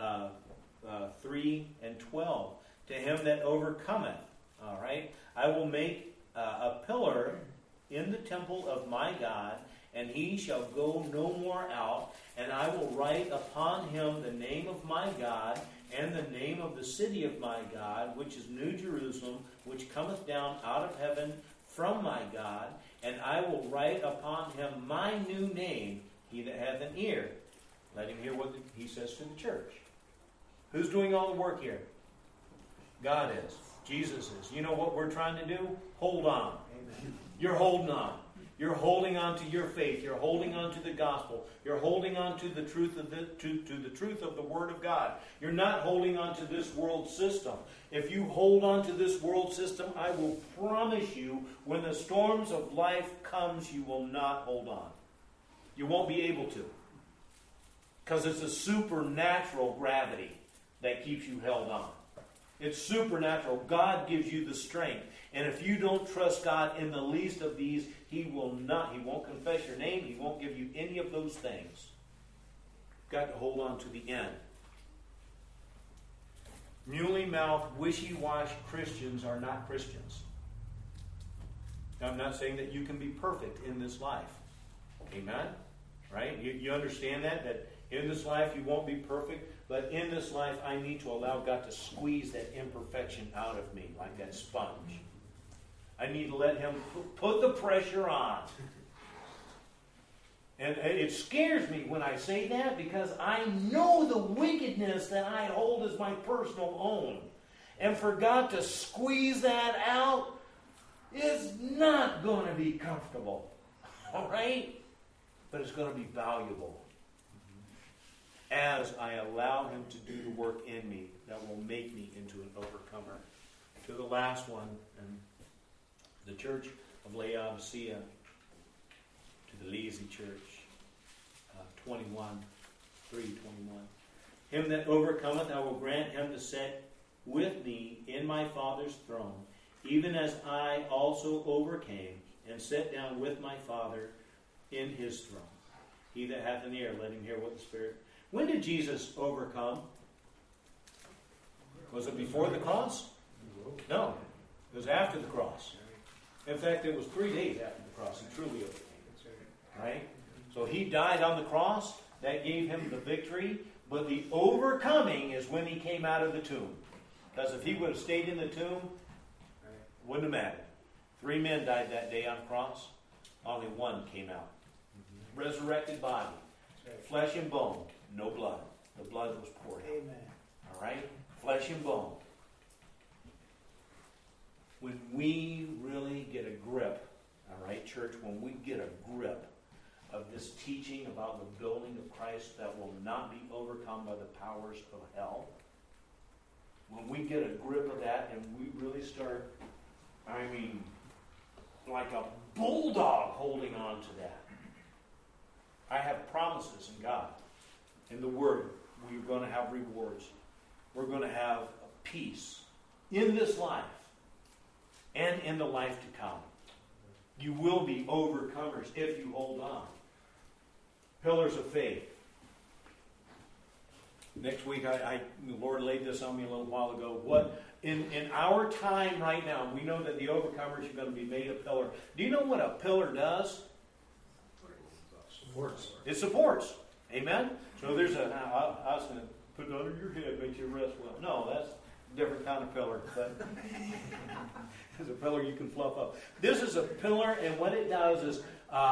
3 and 12. To him that overcometh. All right. I will make a pillar in the temple of my God, and he shall go no more out, and I will write upon him the name of my God, and the name of the city of my God, which is New Jerusalem, which cometh down out of heaven from my God, and I will write upon him my new name. He that hath an ear, let him hear what he says to the church. Who's doing all the work here? God is. Jesus is. You know what we're trying to do? Hold on. Amen. You're holding on. You're holding on to your faith. You're holding on to the gospel. You're holding on to the truth of the truth of the Word of God. You're not holding on to this world system. If you hold on to this world system, I will promise you, when the storms of life comes, you will not hold on. You won't be able to. Because it's a supernatural gravity that keeps you held on. It's supernatural. God gives you the strength. And if you don't trust God in the least of these, He won't confess your name. He won't give you any of those things. You've got to hold on to the end. Muley-mouthed, wishy-washy Christians are not Christians. Now, I'm not saying that you can be perfect in this life. Amen? Right? You understand that? That in this life you won't be perfect. But in this life, I need to allow God to squeeze that imperfection out of me like that sponge. I need to let Him put the pressure on. And it scares me when I say that, because I know the wickedness that I hold as my personal own. And for God to squeeze that out is not going to be comfortable. All right? But it's going to be valuable. As I allow Him to do the work in me that will make me into an overcomer. To the last one, and the church of Laodicea, to the lazy church, 3:21. Him that overcometh, I will grant him to sit with me in my Father's throne, even as I also overcame and sat down with my Father in His throne. He that hath an ear, let him hear what the Spirit. When did Jesus overcome? Was it before the cross? No. It was after the cross. In fact, it was 3 days after the cross He truly overcame. Right? So He died on the cross. That gave Him the victory. But the overcoming is when He came out of the tomb. Because if He would have stayed in the tomb, Wouldn't have mattered. 3 men died that day on the cross. Only one came out. Resurrected body. Flesh and bone. No blood. The blood was poured out. Amen. All right? Flesh and bone. When we really get a grip, all right, church, when we get a grip of this teaching about the building of Christ that will not be overcome by the powers of hell, when we get a grip of that and we really start, like a bulldog holding on to that. I have promises in God. In the Word, we're going to have rewards. We're going to have peace in this life and in the life to come. You will be overcomers if you hold on. Pillars of faith. Next week, the Lord laid this on me a little while ago. What in our time right now, we know that the overcomers are going to be made a pillar. Do you know what a pillar does? Supports. It supports. Amen? So there's I was going to put it under your head, make you rest well. No, that's a different kind of pillar. But it's a pillar you can fluff up. This is a pillar, and what it does is,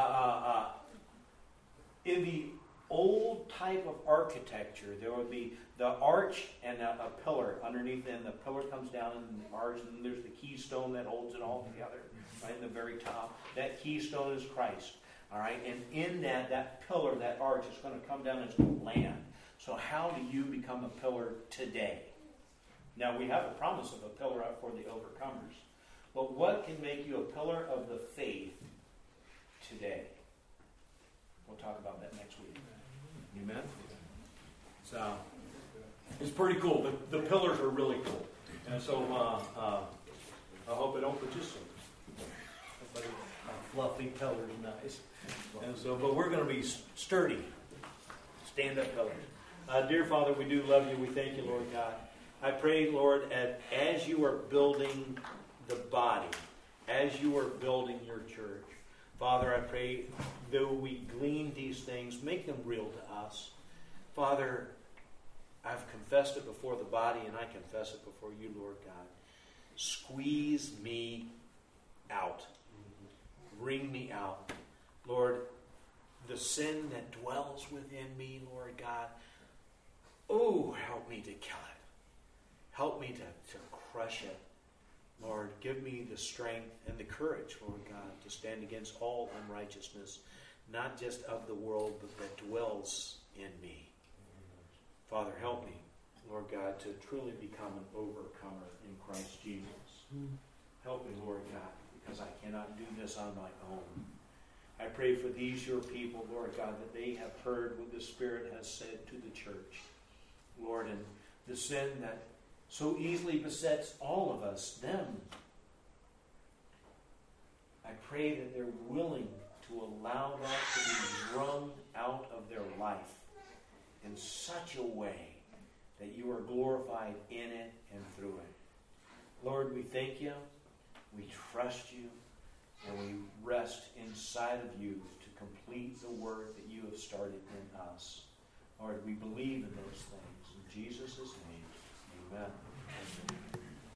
in the old type of architecture, there would be the arch and a pillar underneath, and the pillar comes down in the arch, and there's the keystone that holds it all together, right in the very top. That keystone is Christ. All right, and in that pillar, that arch, is going to come down and it's going to land. So how do you become a pillar today? Now, we have a promise of a pillar up for the overcomers. But what can make you a pillar of the faith today? We'll talk about that next week. Amen? So, it's pretty cool. The pillars are really cool. And so, I hope I don't put you some fluffy pillars, nice. And so, but we're going to be sturdy, stand-up pillars. Dear Father, we do love you. We thank you, Lord God. I pray, Lord, as you are building the body, as you are building your church, Father, I pray, though we glean these things, make them real to us. Father, I've confessed it before the body, and I confess it before you, Lord God. Squeeze me out. Wring me out. Lord, the sin that dwells within me, Lord God, oh, help me to kill it. Help me to crush it. Lord, give me the strength and the courage, Lord God, to stand against all unrighteousness, not just of the world, but that dwells in me. Father, help me, Lord God, to truly become an overcomer in Christ Jesus. Help me, Lord God, because I cannot do this on my own. I pray for these, your people, Lord God, that they have heard what the Spirit has said to the church. Lord, and the sin that so easily besets all of us, them. I pray that they're willing to allow that to be wrung out of their life in such a way that you are glorified in it and through it. Lord, we thank you, we trust you, and we rest inside of you to complete the work that you have started in us. Lord, we believe in those things. In Jesus' name, amen.